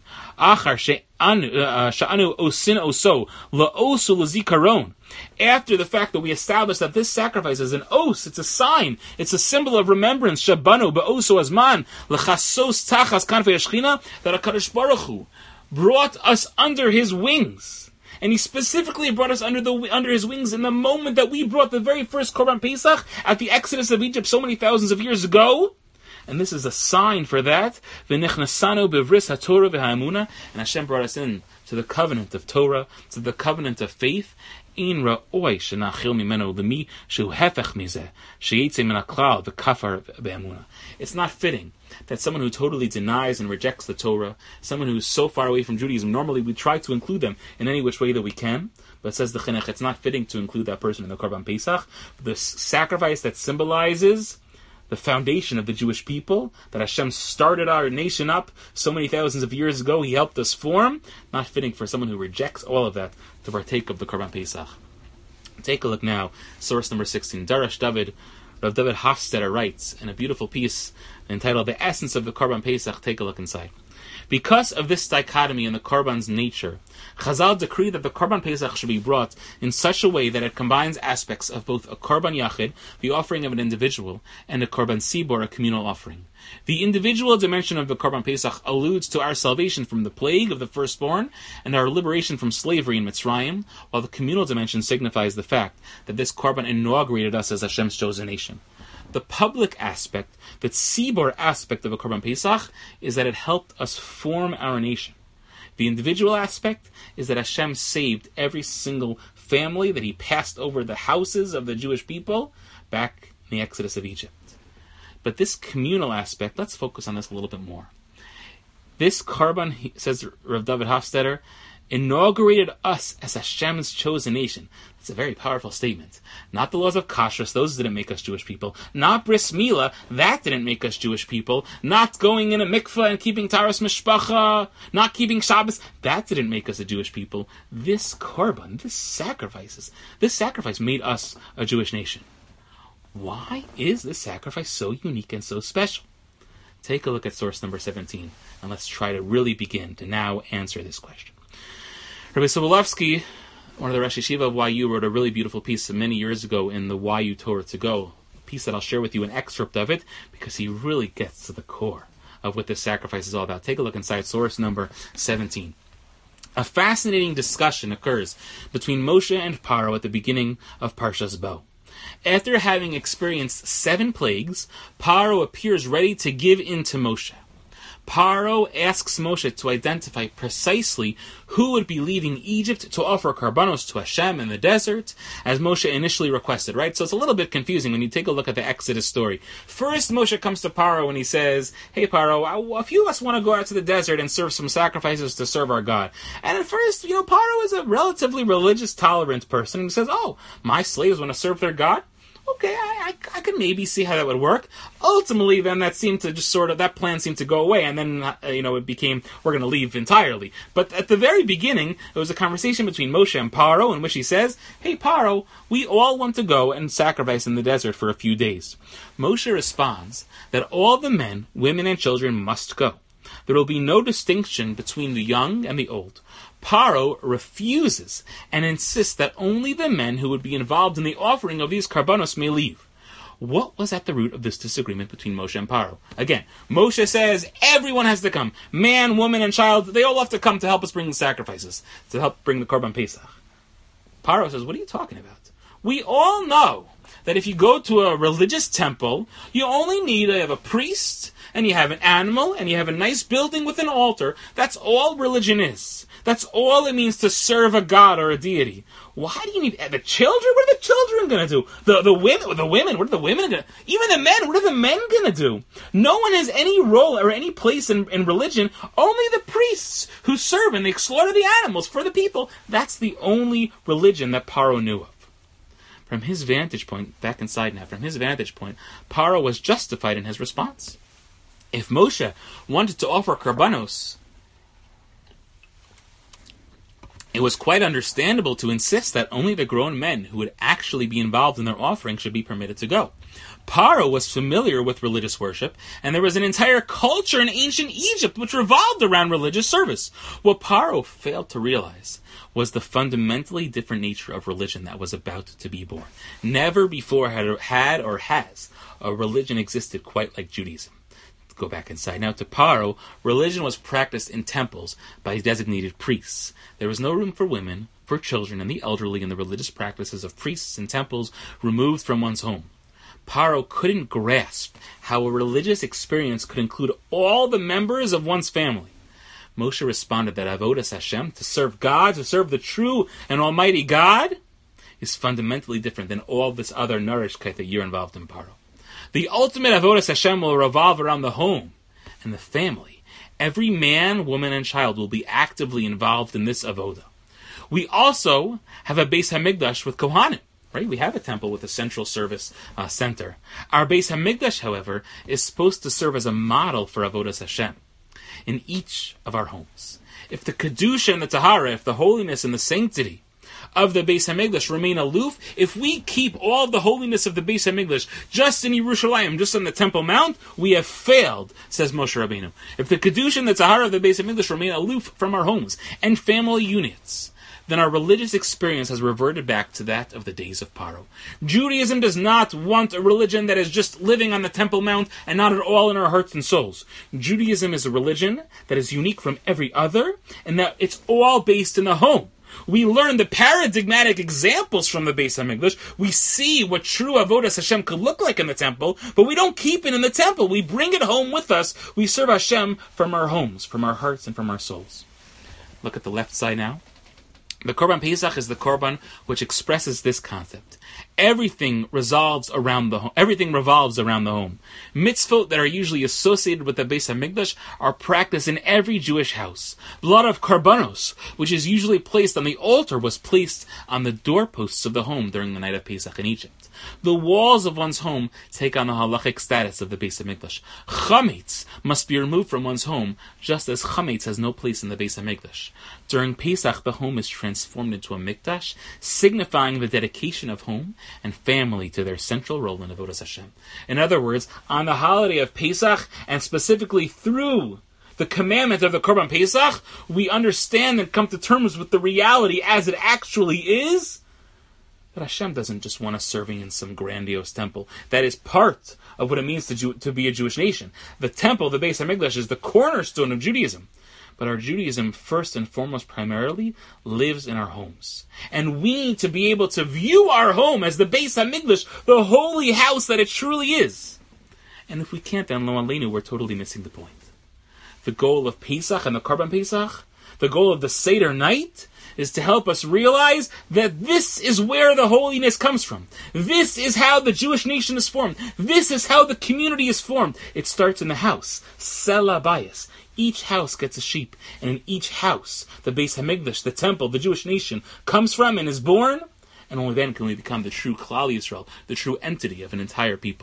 After the fact that we establish that this sacrifice is an os, it's a sign, it's a symbol of remembrance, Shabanu ba'oso azman, l'chasos tachas kanfei hashchina, that HaKadosh Baruch Hu brought us under His wings. And He specifically brought us under His wings in the moment that we brought the very first Korban Pesach at the Exodus of Egypt so many thousands of years ago. And this is a sign for that. V'nichnasanu b'vris haTorah v'ha'emunah. And Hashem brought us in to the covenant of Torah, to the covenant of faith. In ra'oi shenachil mimenu l'mi shehu hefech mizeh sheyitzei min haklal v'kafar be'emunah. It's not fitting that someone who totally denies and rejects the Torah, someone who's so far away from Judaism, normally we try to include them in any which way that we can, but says the Chinuch, it's not fitting to include that person in the Korban Pesach. The sacrifice that symbolizes the foundation of the Jewish people, that Hashem started our nation up so many thousands of years ago, He helped us form, not fitting for someone who rejects all of that to partake of the Korban Pesach. Take a look now, source number 16, Darash David, Rav David Hofstadter writes in a beautiful piece entitled The Essence of the Korban Pesach. Take a look inside. Because of this dichotomy in the Korban's nature, Chazal decreed that the Korban Pesach should be brought in such a way that it combines aspects of both a Korban Yachid, the offering of an individual, and a Korban Sibor, a communal offering. The individual dimension of the Korban Pesach alludes to our salvation from the plague of the firstborn and our liberation from slavery in Mitzrayim, while the communal dimension signifies the fact that this Korban inaugurated us as Hashem's chosen nation. The public aspect, the tzibor aspect of a Korban Pesach, is that it helped us form our nation. The individual aspect is that Hashem saved every single family, that He passed over the houses of the Jewish people back in the Exodus of Egypt. But this communal aspect, let's focus on this a little bit more. This Korban, says Rav David Hofstetter, inaugurated us as Hashem's chosen nation. That's a very powerful statement. Not the laws of Kashrus, those didn't make us Jewish people. Not Bris Milah, that didn't make us Jewish people. Not going in a mikveh and keeping Taras Mishpacha, not keeping Shabbos, that didn't make us a Jewish people. This Korban, this sacrifice made us a Jewish nation. Why is this sacrifice so unique and so special? Take a look at source number 17, and let's try to really begin to now answer this question. Rabbi Sobolovsky, one of the Rosh Yeshiva of YU, wrote a really beautiful piece many years ago in the YU Torah to Go, a piece that I'll share with you, an excerpt of it, because he really gets to the core of what this sacrifice is all about. Take a look inside source number 17. A fascinating discussion occurs between Moshe and Paro at the beginning of Parshas Bo. After having experienced 7 plagues, Paro appears ready to give in to Moshe. Paro asks Moshe to identify precisely who would be leaving Egypt to offer karbanos to Hashem in the desert, as Moshe initially requested, right? So it's a little bit confusing when you take a look at the Exodus story. First, Moshe comes to Paro and he says, "Hey Paro, a few of us want to go out to the desert and serve some sacrifices to serve our God." And at first, Paro is a relatively religious, tolerant person, and he says, "Oh, my slaves want to serve their God? Okay, I could maybe see how that would work." Ultimately, then that seemed to just that plan seemed to go away, and then, it became, we're going to leave entirely. But at the very beginning, there was a conversation between Moshe and Paro in which he says, "Hey Paro, we all want to go and sacrifice in the desert for a few days." Moshe responds that all the men, women, and children must go. There will be no distinction between the young and the old. Paro refuses and insists that only the men who would be involved in the offering of these karbanos may leave. What was at the root of this disagreement between Moshe and Paro? Again, Moshe says everyone has to come. Man, woman, and child, they all have to come to help us bring the sacrifices, to help bring the Korban Pesach. Paro says, what are you talking about? We all know that if you go to a religious temple, you only need to have a priest, and you have an animal, and you have a nice building with an altar. That's all religion is. That's all it means to serve a god or a deity. Why do you need the children? What are the children going to do? The women, what are the women going to do? Even the men, what are the men going to do? No one has any role or any place in religion. Only the priests who serve and they slaughter the animals for the people. That's the only religion that Paro knew of. From his vantage point, back inside now, from his vantage point, Paro was justified in his response. If Moshe wanted to offer karbanos, it was quite understandable to insist that only the grown men who would actually be involved in their offering should be permitted to go. Paro was familiar with religious worship, and there was an entire culture in ancient Egypt which revolved around religious service. What Paro failed to realize was the fundamentally different nature of religion that was about to be born. Never before had or has a religion existed quite like Judaism. Go back inside. Now, to Paro, religion was practiced in temples by designated priests. There was no room for women, for children, and the elderly in the religious practices of priests and temples removed from one's home. Paro couldn't grasp how a religious experience could include all the members of one's family. Moshe responded that avodas Hashem, to serve God, to serve the true and almighty God, is fundamentally different than all this other nourishkeit that you're involved in, Paro. The ultimate avodas Hashem will revolve around the home and the family. Every man, woman, and child will be actively involved in this avodah. We also have a Beis Hamikdash with Kohanim, right? We have a temple with a central service center. Our Beis Hamikdash, however, is supposed to serve as a model for avodas Hashem in each of our homes. If the kedusha and the tahara, if the holiness and the sanctity of the Beis HaMikdash remain aloof, if we keep all of the holiness of the Beis HaMikdash just in Yerushalayim, just on the Temple Mount, we have failed, says Moshe Rabbeinu. If the Kedusha and the Tzahara of the Beis HaMikdash remain aloof from our homes and family units, then our religious experience has reverted back to that of the days of Paro. Judaism does not want a religion that is just living on the Temple Mount and not at all in our hearts and souls. Judaism is a religion that is unique from every other, and that it's all based in the home. We learn the paradigmatic examples from the Beis HaMikdash. We see what true Avodas Hashem could look like in the temple, but we don't keep it in the temple. We bring it home with us. We serve Hashem from our homes, from our hearts, and from our souls. Look at the left side now. The Korban Pesach is the Korban which expresses this concept. Everything revolves around the home. Mitzvot that are usually associated with the Beis HaMikdash are practiced in every Jewish house. Blood of Karbanos, which is usually placed on the altar, was placed on the doorposts of the home during the night of Pesach in Egypt. The walls of one's home take on the halachic status of the Beis HaMikdash. Chametz must be removed from one's home, just as chametz has no place in the Beis HaMikdash. During Pesach, the home is transformed into a mikdash, signifying the dedication of home and family to their central role in Avodas Hashem. In other words, on the holiday of Pesach, and specifically through the commandment of the Korban Pesach, we understand and come to terms with the reality as it actually is, that Hashem doesn't just want us serving in some grandiose temple. That is part of what it means to be a Jewish nation. The temple, the Beis HaMikdash, is the cornerstone of Judaism. But our Judaism, first and foremost, primarily, lives in our homes. And we need to be able to view our home as the Beis HaMikdash, the holy house that it truly is. And if we can't, then lo aleinu, we're totally missing the point. The goal of Pesach and the Korban Pesach, the goal of the Seder night, is to help us realize that this is where the holiness comes from. This is how the Jewish nation is formed. This is how the community is formed. It starts in the house. Sela Bayis. Each house gets a sheep, and in each house, the Beis HaMikdash, the temple, the Jewish nation, comes from and is born, and only then can we become the true Klal Yisrael, the true entity of an entire people.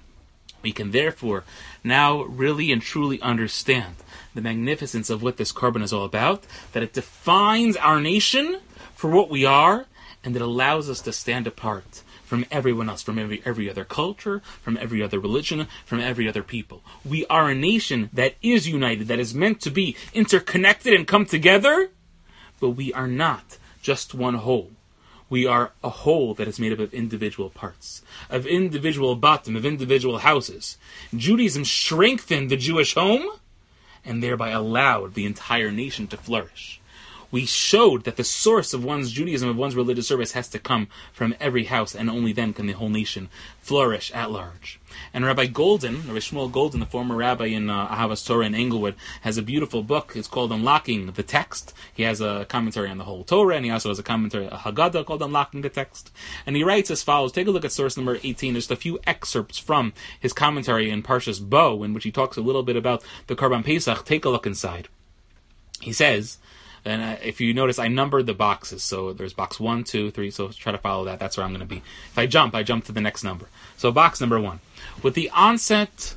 We can therefore now really and truly understand the magnificence of what this Korban is all about, that it defines our nation for what we are, and it allows us to stand apart from everyone else, from every other culture, from every other religion, from every other people. We are a nation that is united, that is meant to be interconnected and come together, but we are not just one whole. We are a whole that is made up of individual parts, of individual batim, of individual houses. Judaism strengthened the Jewish home, and thereby allowed the entire nation to flourish. We showed that the source of one's Judaism, of one's religious service, has to come from every house, and only then can the whole nation flourish at large. And Rabbi Golden, Rabbi Shmuel Golden, the former rabbi in Ahavas Torah in Englewood, has a beautiful book. It's called Unlocking the Text. He has a commentary on the whole Torah, and he also has a commentary, a Haggadah, called Unlocking the Text. And he writes as follows. Take a look at source number 18. There's a few excerpts from his commentary in Parshas Bo, in which he talks a little bit about the Korban Pesach. Take a look inside. He says, and if you notice, I numbered the boxes. So there's box 1, 2, 3. So try to follow that. That's where I'm going to be. If I jump to the next number. So box number 1. With the onset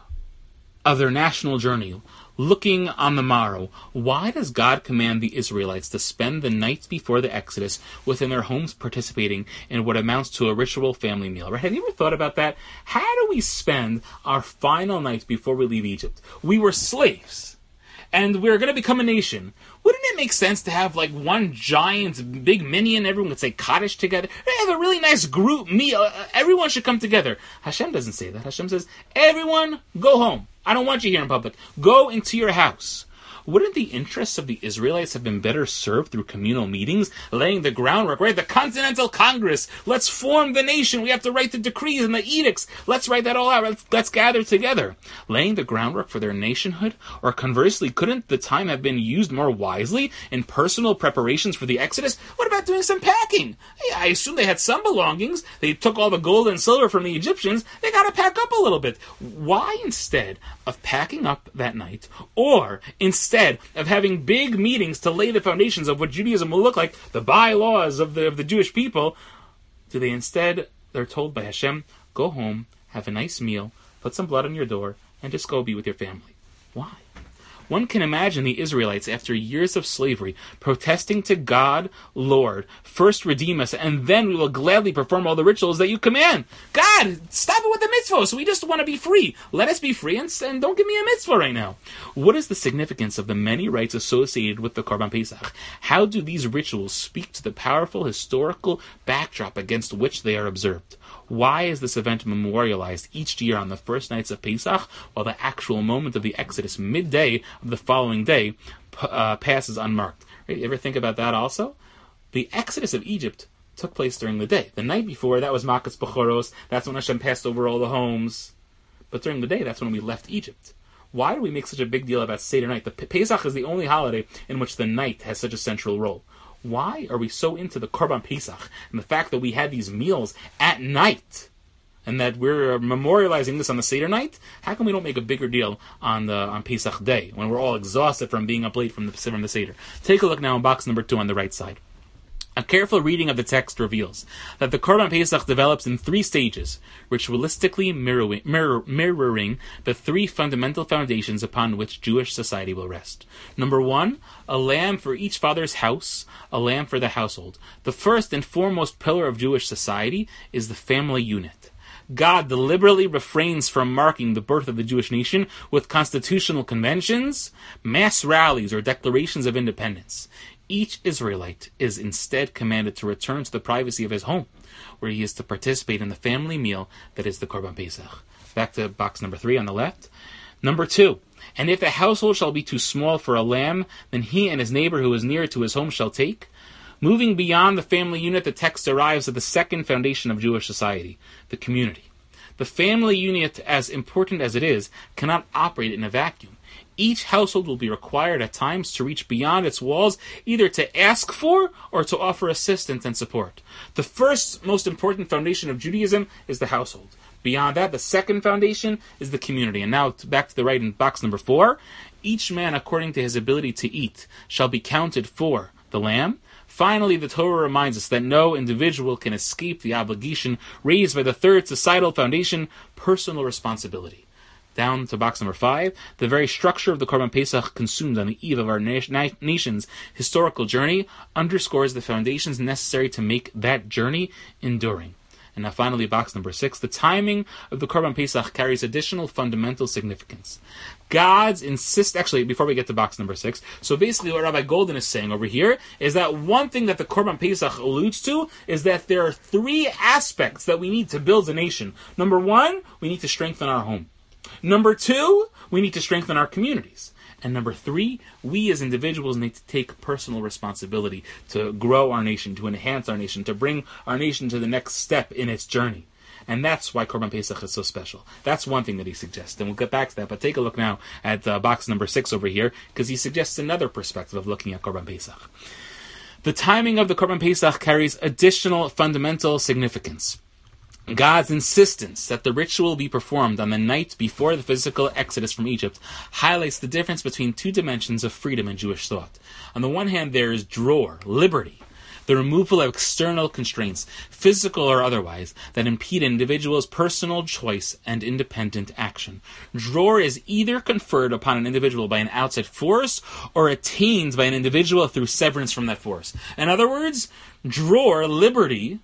of their national journey, looking on the morrow, why does God command the Israelites to spend the nights before the Exodus within their homes participating in what amounts to a ritual family meal? Right? Have you ever thought about that? How do we spend our final nights before we leave Egypt? We were slaves, and we're going to become a nation. Wouldn't it make sense to have like one giant big minyan? Everyone could say Kaddish together. Have a really nice group meal. Everyone should come together. Hashem doesn't say that. Hashem says, everyone go home. I don't want you here in public. Go into your house. Wouldn't the interests of the Israelites have been better served through communal meetings, laying the groundwork, right? The Continental Congress. Let's form the nation. We have to write the decrees and the edicts. Let's write that all out. Let's gather together. Laying the groundwork for their nationhood? Or conversely, couldn't the time have been used more wisely in personal preparations for the Exodus? What about doing some packing? I assume they had some belongings. They took all the gold and silver from the Egyptians. They got to pack up a little bit. Why, instead of packing up that night, or instead of having big meetings to lay the foundations of what Judaism will look like, the bylaws of the Jewish people, they're told by Hashem, go home, have a nice meal, put some blood on your door, and just go be with your family? Why? One can imagine the Israelites, after years of slavery, protesting to God, Lord, first redeem us, and then we will gladly perform all the rituals that you command. God, stop it with the mitzvahs. We just want to be free. Let us be free, and don't give me a mitzvah right now. What is the significance of the many rites associated with the Korban Pesach? How do these rituals speak to the powerful historical backdrop against which they are observed? Why is this event memorialized each year on the first nights of Pesach, while the actual moment of the Exodus midday of the following day passes unmarked? Right? You ever think about that also? The Exodus of Egypt took place during the day. The night before, that was Makas Bechoros. That's when Hashem passed over all the homes. But during the day, that's when we left Egypt. Why do we make such a big deal about Seder night? The Pesach is the only holiday in which the night has such a central role. Why are we so into the Korban Pesach and the fact that we had these meals at night and that we're memorializing this on the Seder night? How come we don't make a bigger deal on Pesach day when we're all exhausted from being up late from the Seder? Take a look now in box number 2 on the right side. A careful reading of the text reveals that the Korban Pesach develops in 3 stages, ritualistically mirroring the 3 fundamental foundations upon which Jewish society will rest. Number 1, a lamb for each father's house, a lamb for the household. The first and foremost pillar of Jewish society is the family unit. God deliberately refrains from marking the birth of the Jewish nation with constitutional conventions, mass rallies, or declarations of independence. Each Israelite is instead commanded to return to the privacy of his home, where he is to participate in the family meal that is the Korban Pesach. Back to box number 3 on the left. Number 2, and if a household shall be too small for a lamb, then he and his neighbor who is near to his home shall take. Moving beyond the family unit, the text arrives at the second foundation of Jewish society, the community. The family unit, as important as it is, cannot operate in a vacuum. Each household will be required at times to reach beyond its walls, either to ask for or to offer assistance and support. The first most important foundation of Judaism is the household. Beyond that, the second foundation is the community. And now back to the right in box number 4. Each man, according to his ability to eat, shall be counted for the lamb. Finally, the Torah reminds us that no individual can escape the obligation raised by the third societal foundation, personal responsibility. Down to box number 5, the very structure of the Korban Pesach consumed on the eve of our nation's historical journey underscores the foundations necessary to make that journey enduring. And now finally, box number 6, the timing of the Korban Pesach carries additional fundamental significance. Actually, before we get to box number 6, so basically what Rabbi Golden is saying over here is that one thing that the Korban Pesach alludes to is that there are 3 aspects that we need to build a nation. Number 1, we need to strengthen our home. Number 2, we need to strengthen our communities. And number 3, we as individuals need to take personal responsibility to grow our nation, to enhance our nation, to bring our nation to the next step in its journey. And that's why Korban Pesach is so special. That's one thing that he suggests, and we'll get back to that. But take a look now at box number 6 over here, because he suggests another perspective of looking at Korban Pesach. The timing of the Korban Pesach carries additional fundamental significance. God's insistence that the ritual be performed on the night before the physical exodus from Egypt highlights the difference between 2 dimensions of freedom in Jewish thought. On the one hand, there is dror, liberty, the removal of external constraints, physical or otherwise, that impede an individual's personal choice and independent action. Dror is either conferred upon an individual by an outside force or attained by an individual through severance from that force. In other words, dror, liberty,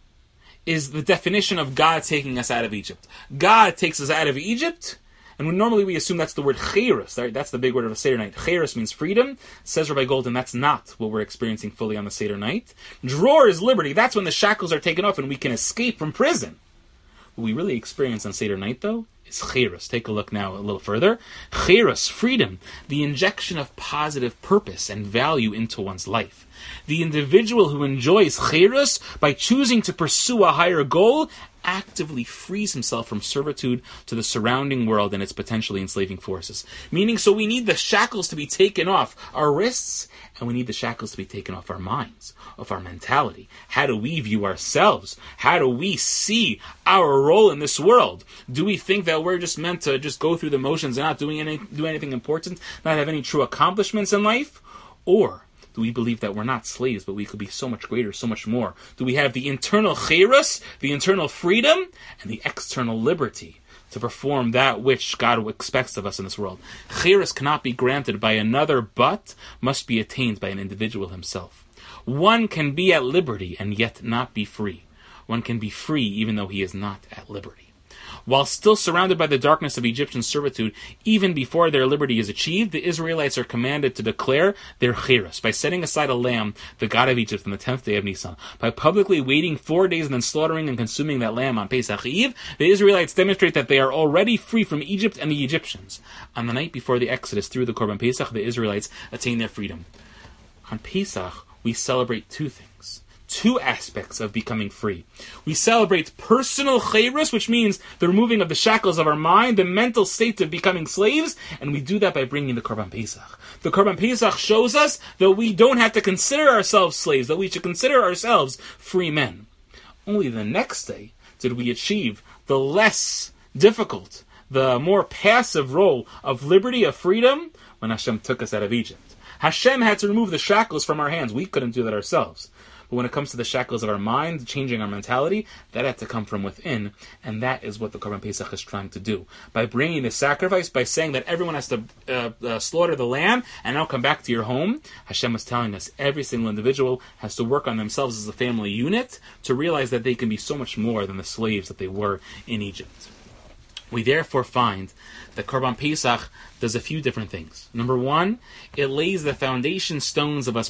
is the definition of God taking us out of Egypt. God takes us out of Egypt, and normally we assume that's the word chayrus. Right? That's the big word of a Seder night. Chayrus means freedom. Says Rabbi Golden, that's not what we're experiencing fully on the Seder night. Dror is liberty. That's when the shackles are taken off and we can escape from prison. What we really experience on Seder night, though, is chayrus. Take a look now a little further. Chayrus, freedom, the injection of positive purpose and value into one's life. The individual who enjoys chayrus by choosing to pursue a higher goal actively frees himself from servitude to the surrounding world and its potentially enslaving forces. Meaning, so we need the shackles to be taken off our wrists, and we need the shackles to be taken off our minds, of our mentality. How do we view ourselves? How do we see our role in this world? Do we think that we're just meant to just go through the motions and not do anything important, not have any true accomplishments in life? Or do we believe that we're not slaves, but we could be so much greater, so much more? Do we have the internal chayrus, the internal freedom, and the external liberty to perform that which God expects of us in this world. Chirus cannot be granted by another, but must be attained by an individual himself. One can be at liberty and yet not be free. One can be free even though he is not at liberty. While still surrounded by the darkness of Egyptian servitude, even before their liberty is achieved, the Israelites are commanded to declare their chirus by setting aside a lamb, the god of Egypt, on the 10th day of Nisan. By publicly waiting 4 days and then slaughtering and consuming that lamb on Pesach Eve, the Israelites demonstrate that they are already free from Egypt and the Egyptians. On the night before the Exodus through the Korban Pesach, the Israelites attain their freedom. On Pesach, we celebrate two things. Two aspects of becoming free. We celebrate personal chayrus, which means the removing of the shackles of our mind, the mental state of becoming slaves, and we do that by bringing the Korban Pesach. The Korban Pesach shows us that we don't have to consider ourselves slaves, that we should consider ourselves free men. Only the next day did we achieve the less difficult, the more passive role of liberty, of freedom, when Hashem took us out of Egypt. Hashem had to remove the shackles from our hands. We couldn't do that ourselves. But when it comes to the shackles of our mind, changing our mentality, that had to come from within, and that is what the Korban Pesach is trying to do. By bringing the sacrifice, by saying that everyone has to slaughter the lamb, and now come back to your home, Hashem is telling us every single individual has to work on themselves as a family unit to realize that they can be so much more than the slaves that they were in Egypt. We therefore find that Korban Pesach does a few different things. Number one, it lays the foundation stones of us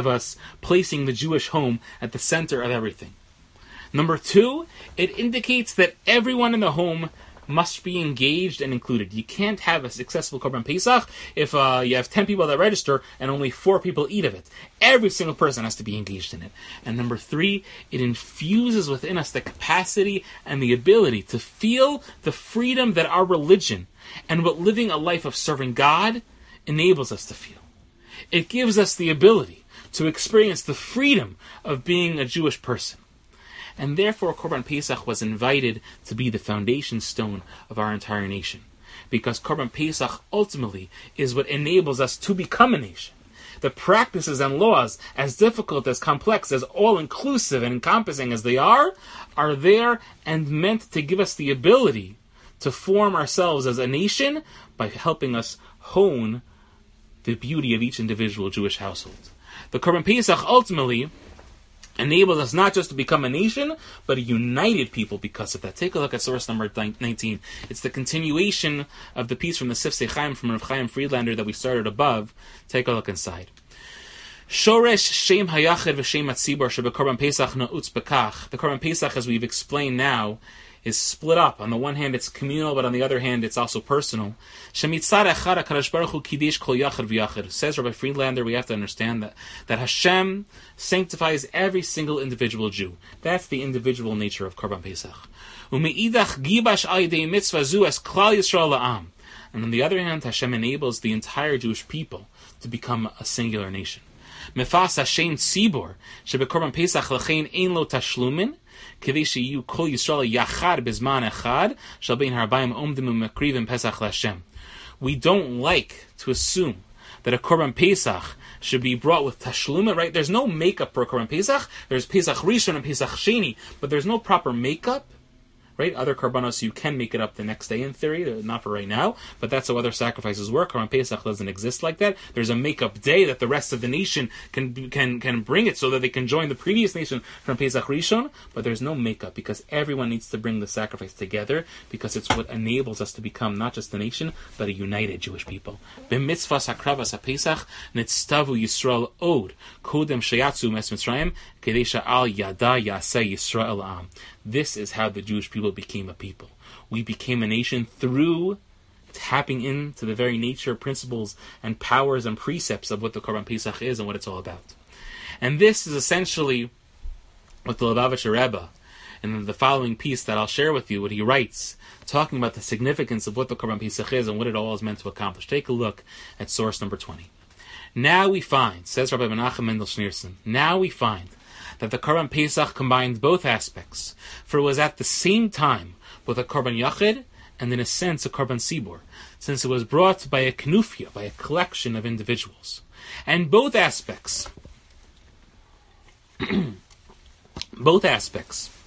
placing the Jewish home at the center of everything. Number two, it indicates that everyone in the home must be engaged and included. You can't have a successful Korban Pesach if you have 10 people that register and only 4 people eat of it. Every single person has to be engaged in it. And number 3, it infuses within us the capacity and the ability to feel the freedom that our religion and what living a life of serving God enables us to feel. It gives us the ability to experience the freedom of being a Jewish person. And therefore, Korban Pesach was invited to be the foundation stone of our entire nation. Because Korban Pesach ultimately is what enables us to become a nation. The practices and laws, as difficult, as complex, as all-inclusive and encompassing as they are there and meant to give us the ability to form ourselves as a nation by helping us hone the beauty of each individual Jewish household. The Korban Pesach ultimately enables us not just to become a nation, but a united people because of that. Take a look at source number 19. It's the continuation of the piece from the Sifsei Chaim from Rav Chaim Friedlander that we started above. Take a look inside. Shoresh Shem Hayachid v'Shem Hatzibor shebeKorban Pesach na'utz bekach. The Korban Pesach, as we've explained now, is split up. On the one hand, it's communal, but on the other hand, it's also personal. Shemitzad echad HaKadosh Baruch Hu kidesh kol yachid v'yachid. Says Rabbi Friedlander, we have to understand that Hashem sanctifies every single individual Jew. That's the individual nature of Korban Pesach. Umeidach gibash al yedei mitzvah zu es klal Yisrael la'am. And on the other hand, Hashem enables the entire Jewish people to become a singular nation. Mefas Hashem tzibor shebeKorban Pesach lachein ein lo tashlumin. We don't like to assume that a Korban Pesach should be brought with Tashluma, right? There's no makeup for a Korban Pesach. There's Pesach Rishon and Pesach Sheni, but there's no proper makeup, right? Other Korbanos, you can make it up the next day in theory, not for right now, but that's how other sacrifices work. Korban Pesach doesn't exist like that. There's a makeup day that the rest of the nation can bring it so that they can join the previous nation from Pesach Rishon, but there's no makeup because everyone needs to bring the sacrifice together because it's what enables us to become not just a nation, but a united Jewish people. B'mitzvahs hakravas haPesach nitztavu Yisrael od kodem sheyatzu mes Mitzrayim kedei she'al yada yaseh Yisrael am. This is how the Jewish people became a people. We became a nation through tapping into the very nature, principles, and powers and precepts of what the Korban Pesach is and what it's all about. And this is essentially what the Lubavitcher Rebbe, in the following piece that I'll share with you, what he writes, talking about the significance of what the Korban Pesach is and what it all is meant to accomplish. Take a look at source number 20. Now we find, says Rabbi Menachem Mendel Schneerson, now we find that the Korban Pesach combined both aspects, for it was at the same time both a Korban Yachid and in a sense a Korban Sibor, since it was brought by a knufia, by a collection of individuals. And both aspects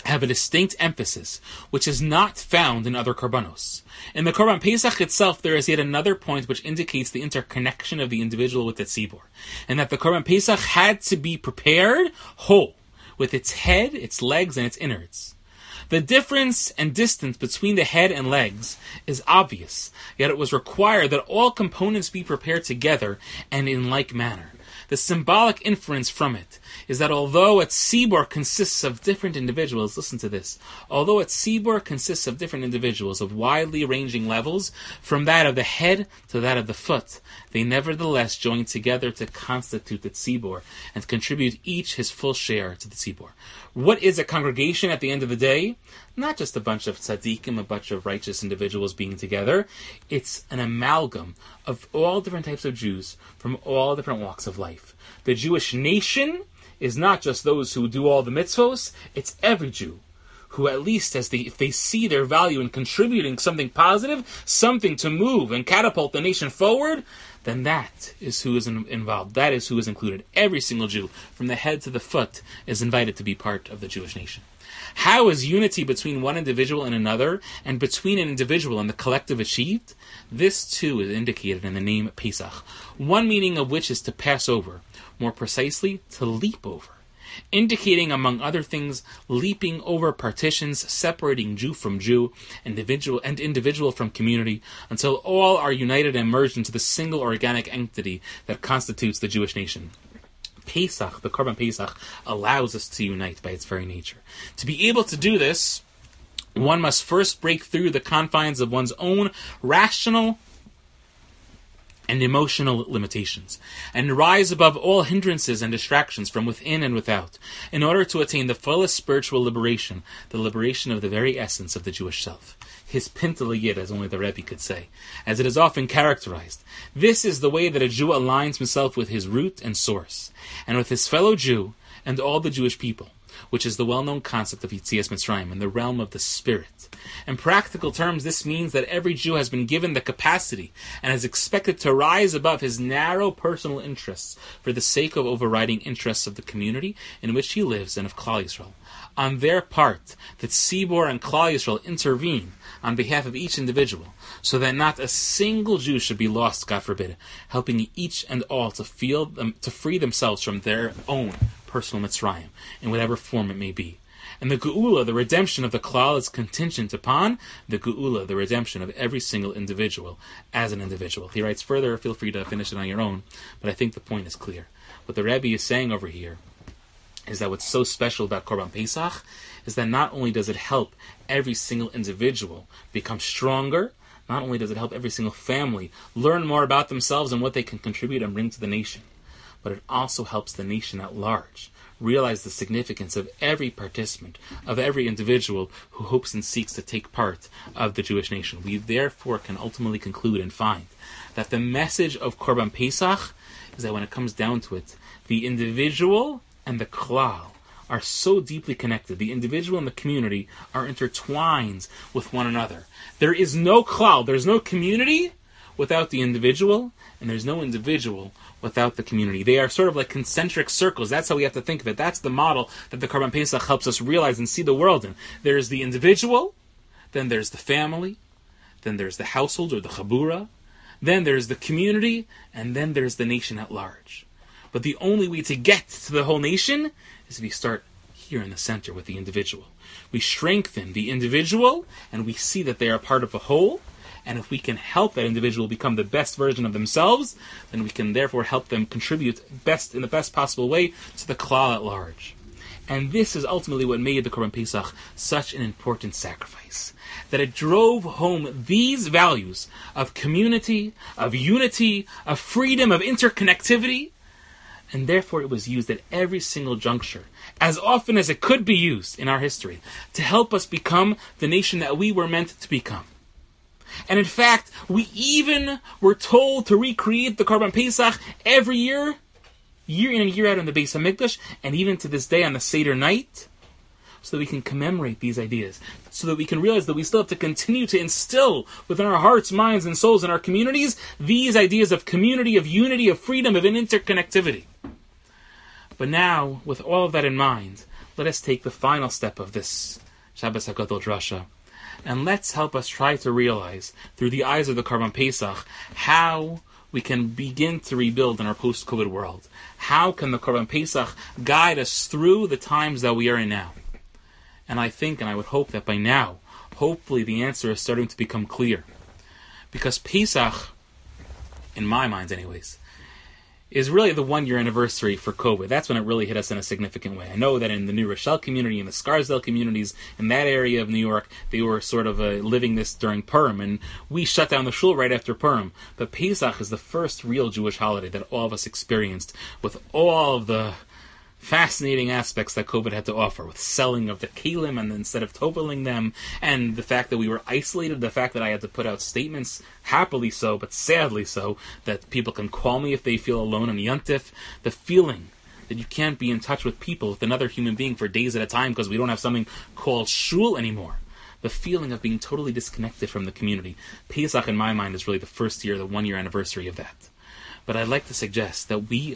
have a distinct emphasis, which is not found in other korbanos. In the Korban Pesach itself, there is yet another point which indicates the interconnection of the individual with the tzibor, and that the Korban Pesach had to be prepared whole, with its head, its legs, and its innards. The difference and distance between the head and legs is obvious, yet it was required that all components be prepared together and in like manner. The symbolic inference from it is that although a tzibor consists of different individuals, listen to this, although a tzibor consists of different individuals of widely ranging levels, from that of the head to that of the foot, they nevertheless join together to constitute the tzibor and contribute each his full share to the tzibor. What is a congregation at the end of the day? Not just a bunch of tzaddikim, a bunch of righteous individuals being together. It's an amalgam of all different types of Jews from all different walks of life. The Jewish nation is not just those who do all the mitzvos, it's every Jew who, at least if they see their value in contributing something positive, something to move and catapult the nation forward, then that is who is involved. That is who is included. Every single Jew, from the head to the foot, is invited to be part of the Jewish nation. How is unity between one individual and another, and between an individual and the collective achieved? This too is indicated in the name Pesach, one meaning of which is to pass over, more precisely, to leap over, indicating, among other things, leaping over partitions, separating Jew from Jew, individual from community, until all are united and merged into the single organic entity that constitutes the Jewish nation. Pesach, the Korban Pesach, allows us to unite by its very nature. To be able to do this, one must first break through the confines of one's own rational and emotional limitations, and rise above all hindrances and distractions from within and without, in order to attain the fullest spiritual liberation, the liberation of the very essence of the Jewish self. His Pintel Yid, as only the Rebbe could say, as it is often characterized. This is the way that a Jew aligns himself with his root and source, and with his fellow Jew and all the Jewish people, which is the well-known concept of Yetzias Mitzrayim in the realm of the spirit. In practical terms, this means that every Jew has been given the capacity and is expected to rise above his narrow personal interests for the sake of overriding interests of the community in which he lives and of Klal Yisrael. On their part, the Tzibor and Klal Yisrael intervene on behalf of each individual, so that not a single Jew should be lost, God forbid, helping each and all to free themselves from their own personal Mitzrayim, in whatever form it may be. And the Geula, the redemption of the Klal, is contingent upon the Geula, the redemption of every single individual as an individual. He writes further, feel free to finish it on your own, but I think the point is clear. What the Rebbe is saying over here is that what's so special about Korban Pesach is that not only does it help every single individual become stronger, not only does it help every single family learn more about themselves and what they can contribute and bring to the nation, but it also helps the nation at large realize the significance of every participant, of every individual who hopes and seeks to take part of the Jewish nation. We therefore can ultimately conclude and find that the message of Korban Pesach is that when it comes down to it, the individual and the Klal are so deeply connected. The individual and the community are intertwined with one another. There is no Klal, there's no community without the individual, and there's no individual without the community. They are sort of like concentric circles. That's how we have to think of it. That's the model that the Korban Pesach helps us realize and see the world in. There's the individual, then there's the family, then there's the household or the chabura, then there's the community, and then there's the nation at large. But the only way to get to the whole nation is if we start here in the center with the individual. We strengthen the individual, and we see that they are part of a whole. And if we can help that individual become the best version of themselves, then we can therefore help them contribute in the best possible way to the Klal at large. And this is ultimately what made the Korban Pesach such an important sacrifice. That it drove home these values of community, of unity, of freedom, of interconnectivity, and therefore it was used at every single juncture, as often as it could be used in our history, to help us become the nation that we were meant to become. And in fact, we even were told to recreate the Korban Pesach every year in and year out in the Beis HaMikdash, and even to this day on the Seder night, so that we can commemorate these ideas, so that we can realize that we still have to continue to instill within our hearts, minds, and souls in our communities these ideas of community, of unity, of freedom, of interconnectivity. But now, with all of that in mind, let us take the final step of this Shabbos HaGadol Drasha, and let's help us try to realize, through the eyes of the Korban Pesach, how we can begin to rebuild in our post-COVID world. How can the Korban Pesach guide us through the times that we are in now? And I think, and I would hope that by now, hopefully the answer is starting to become clear. Because Pesach, in my mind anyways, is really the 1-year anniversary for COVID. That's when it really hit us in a significant way. I know that in the New Rochelle community, in the Scarsdale communities, in that area of New York, they were sort of living this during Purim, and we shut down the shul right after Purim. But Pesach is the first real Jewish holiday that all of us experienced, with all of the fascinating aspects that COVID had to offer, with selling of the kelim and instead of toveling them, and the fact that we were isolated, the fact that I had to put out statements, happily so, but sadly so, that people can call me if they feel alone on Yontif, the feeling that you can't be in touch with people, with another human being for days at a time because we don't have something called shul anymore. The feeling of being totally disconnected from the community. Pesach, in my mind, is really the first year, the 1-year anniversary of that. But I'd like to suggest that we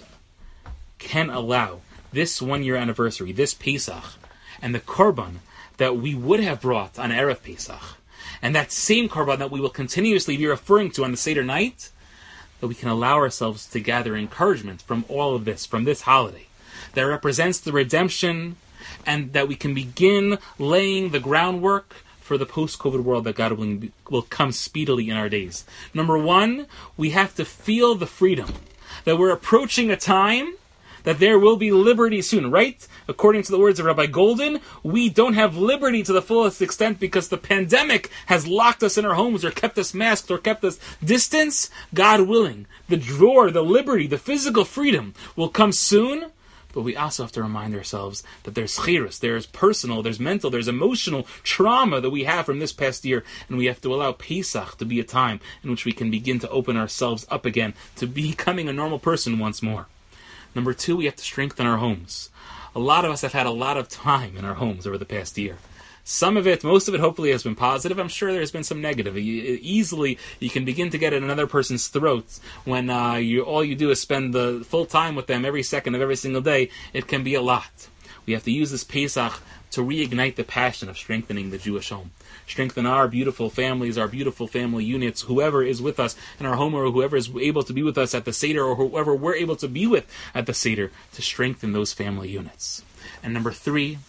can allow this 1-year anniversary, this Pesach, and the Korban that we would have brought on Erev Pesach, and that same Korban that we will continuously be referring to on the Seder night, that we can allow ourselves to gather encouragement from all of this, from this holiday, that represents the redemption, and that we can begin laying the groundwork for the post-COVID world that God will come speedily in our days. Number 1, we have to feel the freedom, that we're approaching a time that there will be liberty soon, right? According to the words of Rabbi Golden, we don't have liberty to the fullest extent because the pandemic has locked us in our homes or kept us masked or kept us distance. God willing, the drawer, the liberty, the physical freedom will come soon. But we also have to remind ourselves that there's chirus, there's personal, there's mental, there's emotional trauma that we have from this past year, and we have to allow Pesach to be a time in which we can begin to open ourselves up again to becoming a normal person once more. Number 2, we have to strengthen our homes. A lot of us have had a lot of time in our homes over the past year. Some of it, most of it hopefully has been positive. I'm sure there's been some negative. Easily, you can begin to get at another person's throat when all you do is spend the full time with them every second of every single day. It can be a lot. We have to use this Pesach to reignite the passion of strengthening the Jewish home. Strengthen our beautiful families, our beautiful family units, whoever is with us in our home or whoever is able to be with us at the Seder or whoever we're able to be with at the Seder, to strengthen those family units. And number 3,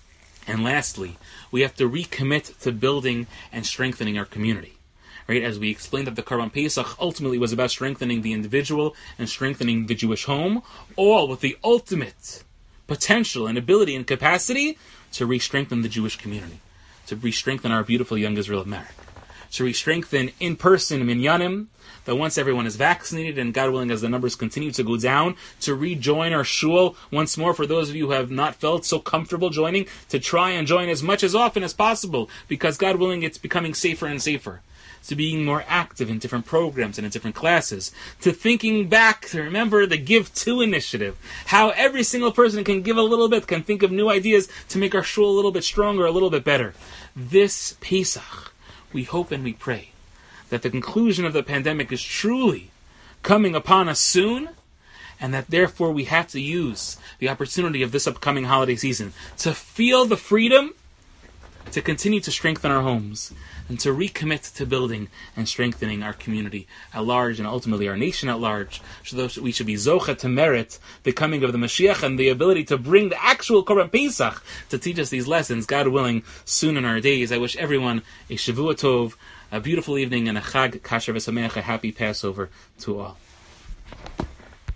and lastly, we have to recommit to building and strengthening our community. Right? As we explained that the Korban Pesach ultimately was about strengthening the individual and strengthening the Jewish home, all with the ultimate potential and ability and capacity to re-strengthen the Jewish community, to re-strengthen our beautiful young Israel of Merrick, to re-strengthen in-person minyanim, that once everyone is vaccinated and God willing as the numbers continue to go down, to rejoin our shul once more for those of you who have not felt so comfortable joining, to try and join as much as often as possible because God willing it's becoming safer and safer. To being more active in different programs and in different classes, to thinking back to remember the Give To initiative, how every single person can give a little bit, can think of new ideas to make our shul a little bit stronger, a little bit better. This Pesach, we hope and we pray that the conclusion of the pandemic is truly coming upon us soon, and that therefore we have to use the opportunity of this upcoming holiday season to feel the freedom to continue to strengthen our homes and to recommit to building and strengthening our community at large and ultimately our nation at large, so that we should be zocha to merit the coming of the Mashiach and the ability to bring the actual Korban Pesach to teach us these lessons, God willing, soon in our days. I wish everyone a Shavua Tov, a beautiful evening, and a Chag Kasher V'Sameach, a happy Passover to all.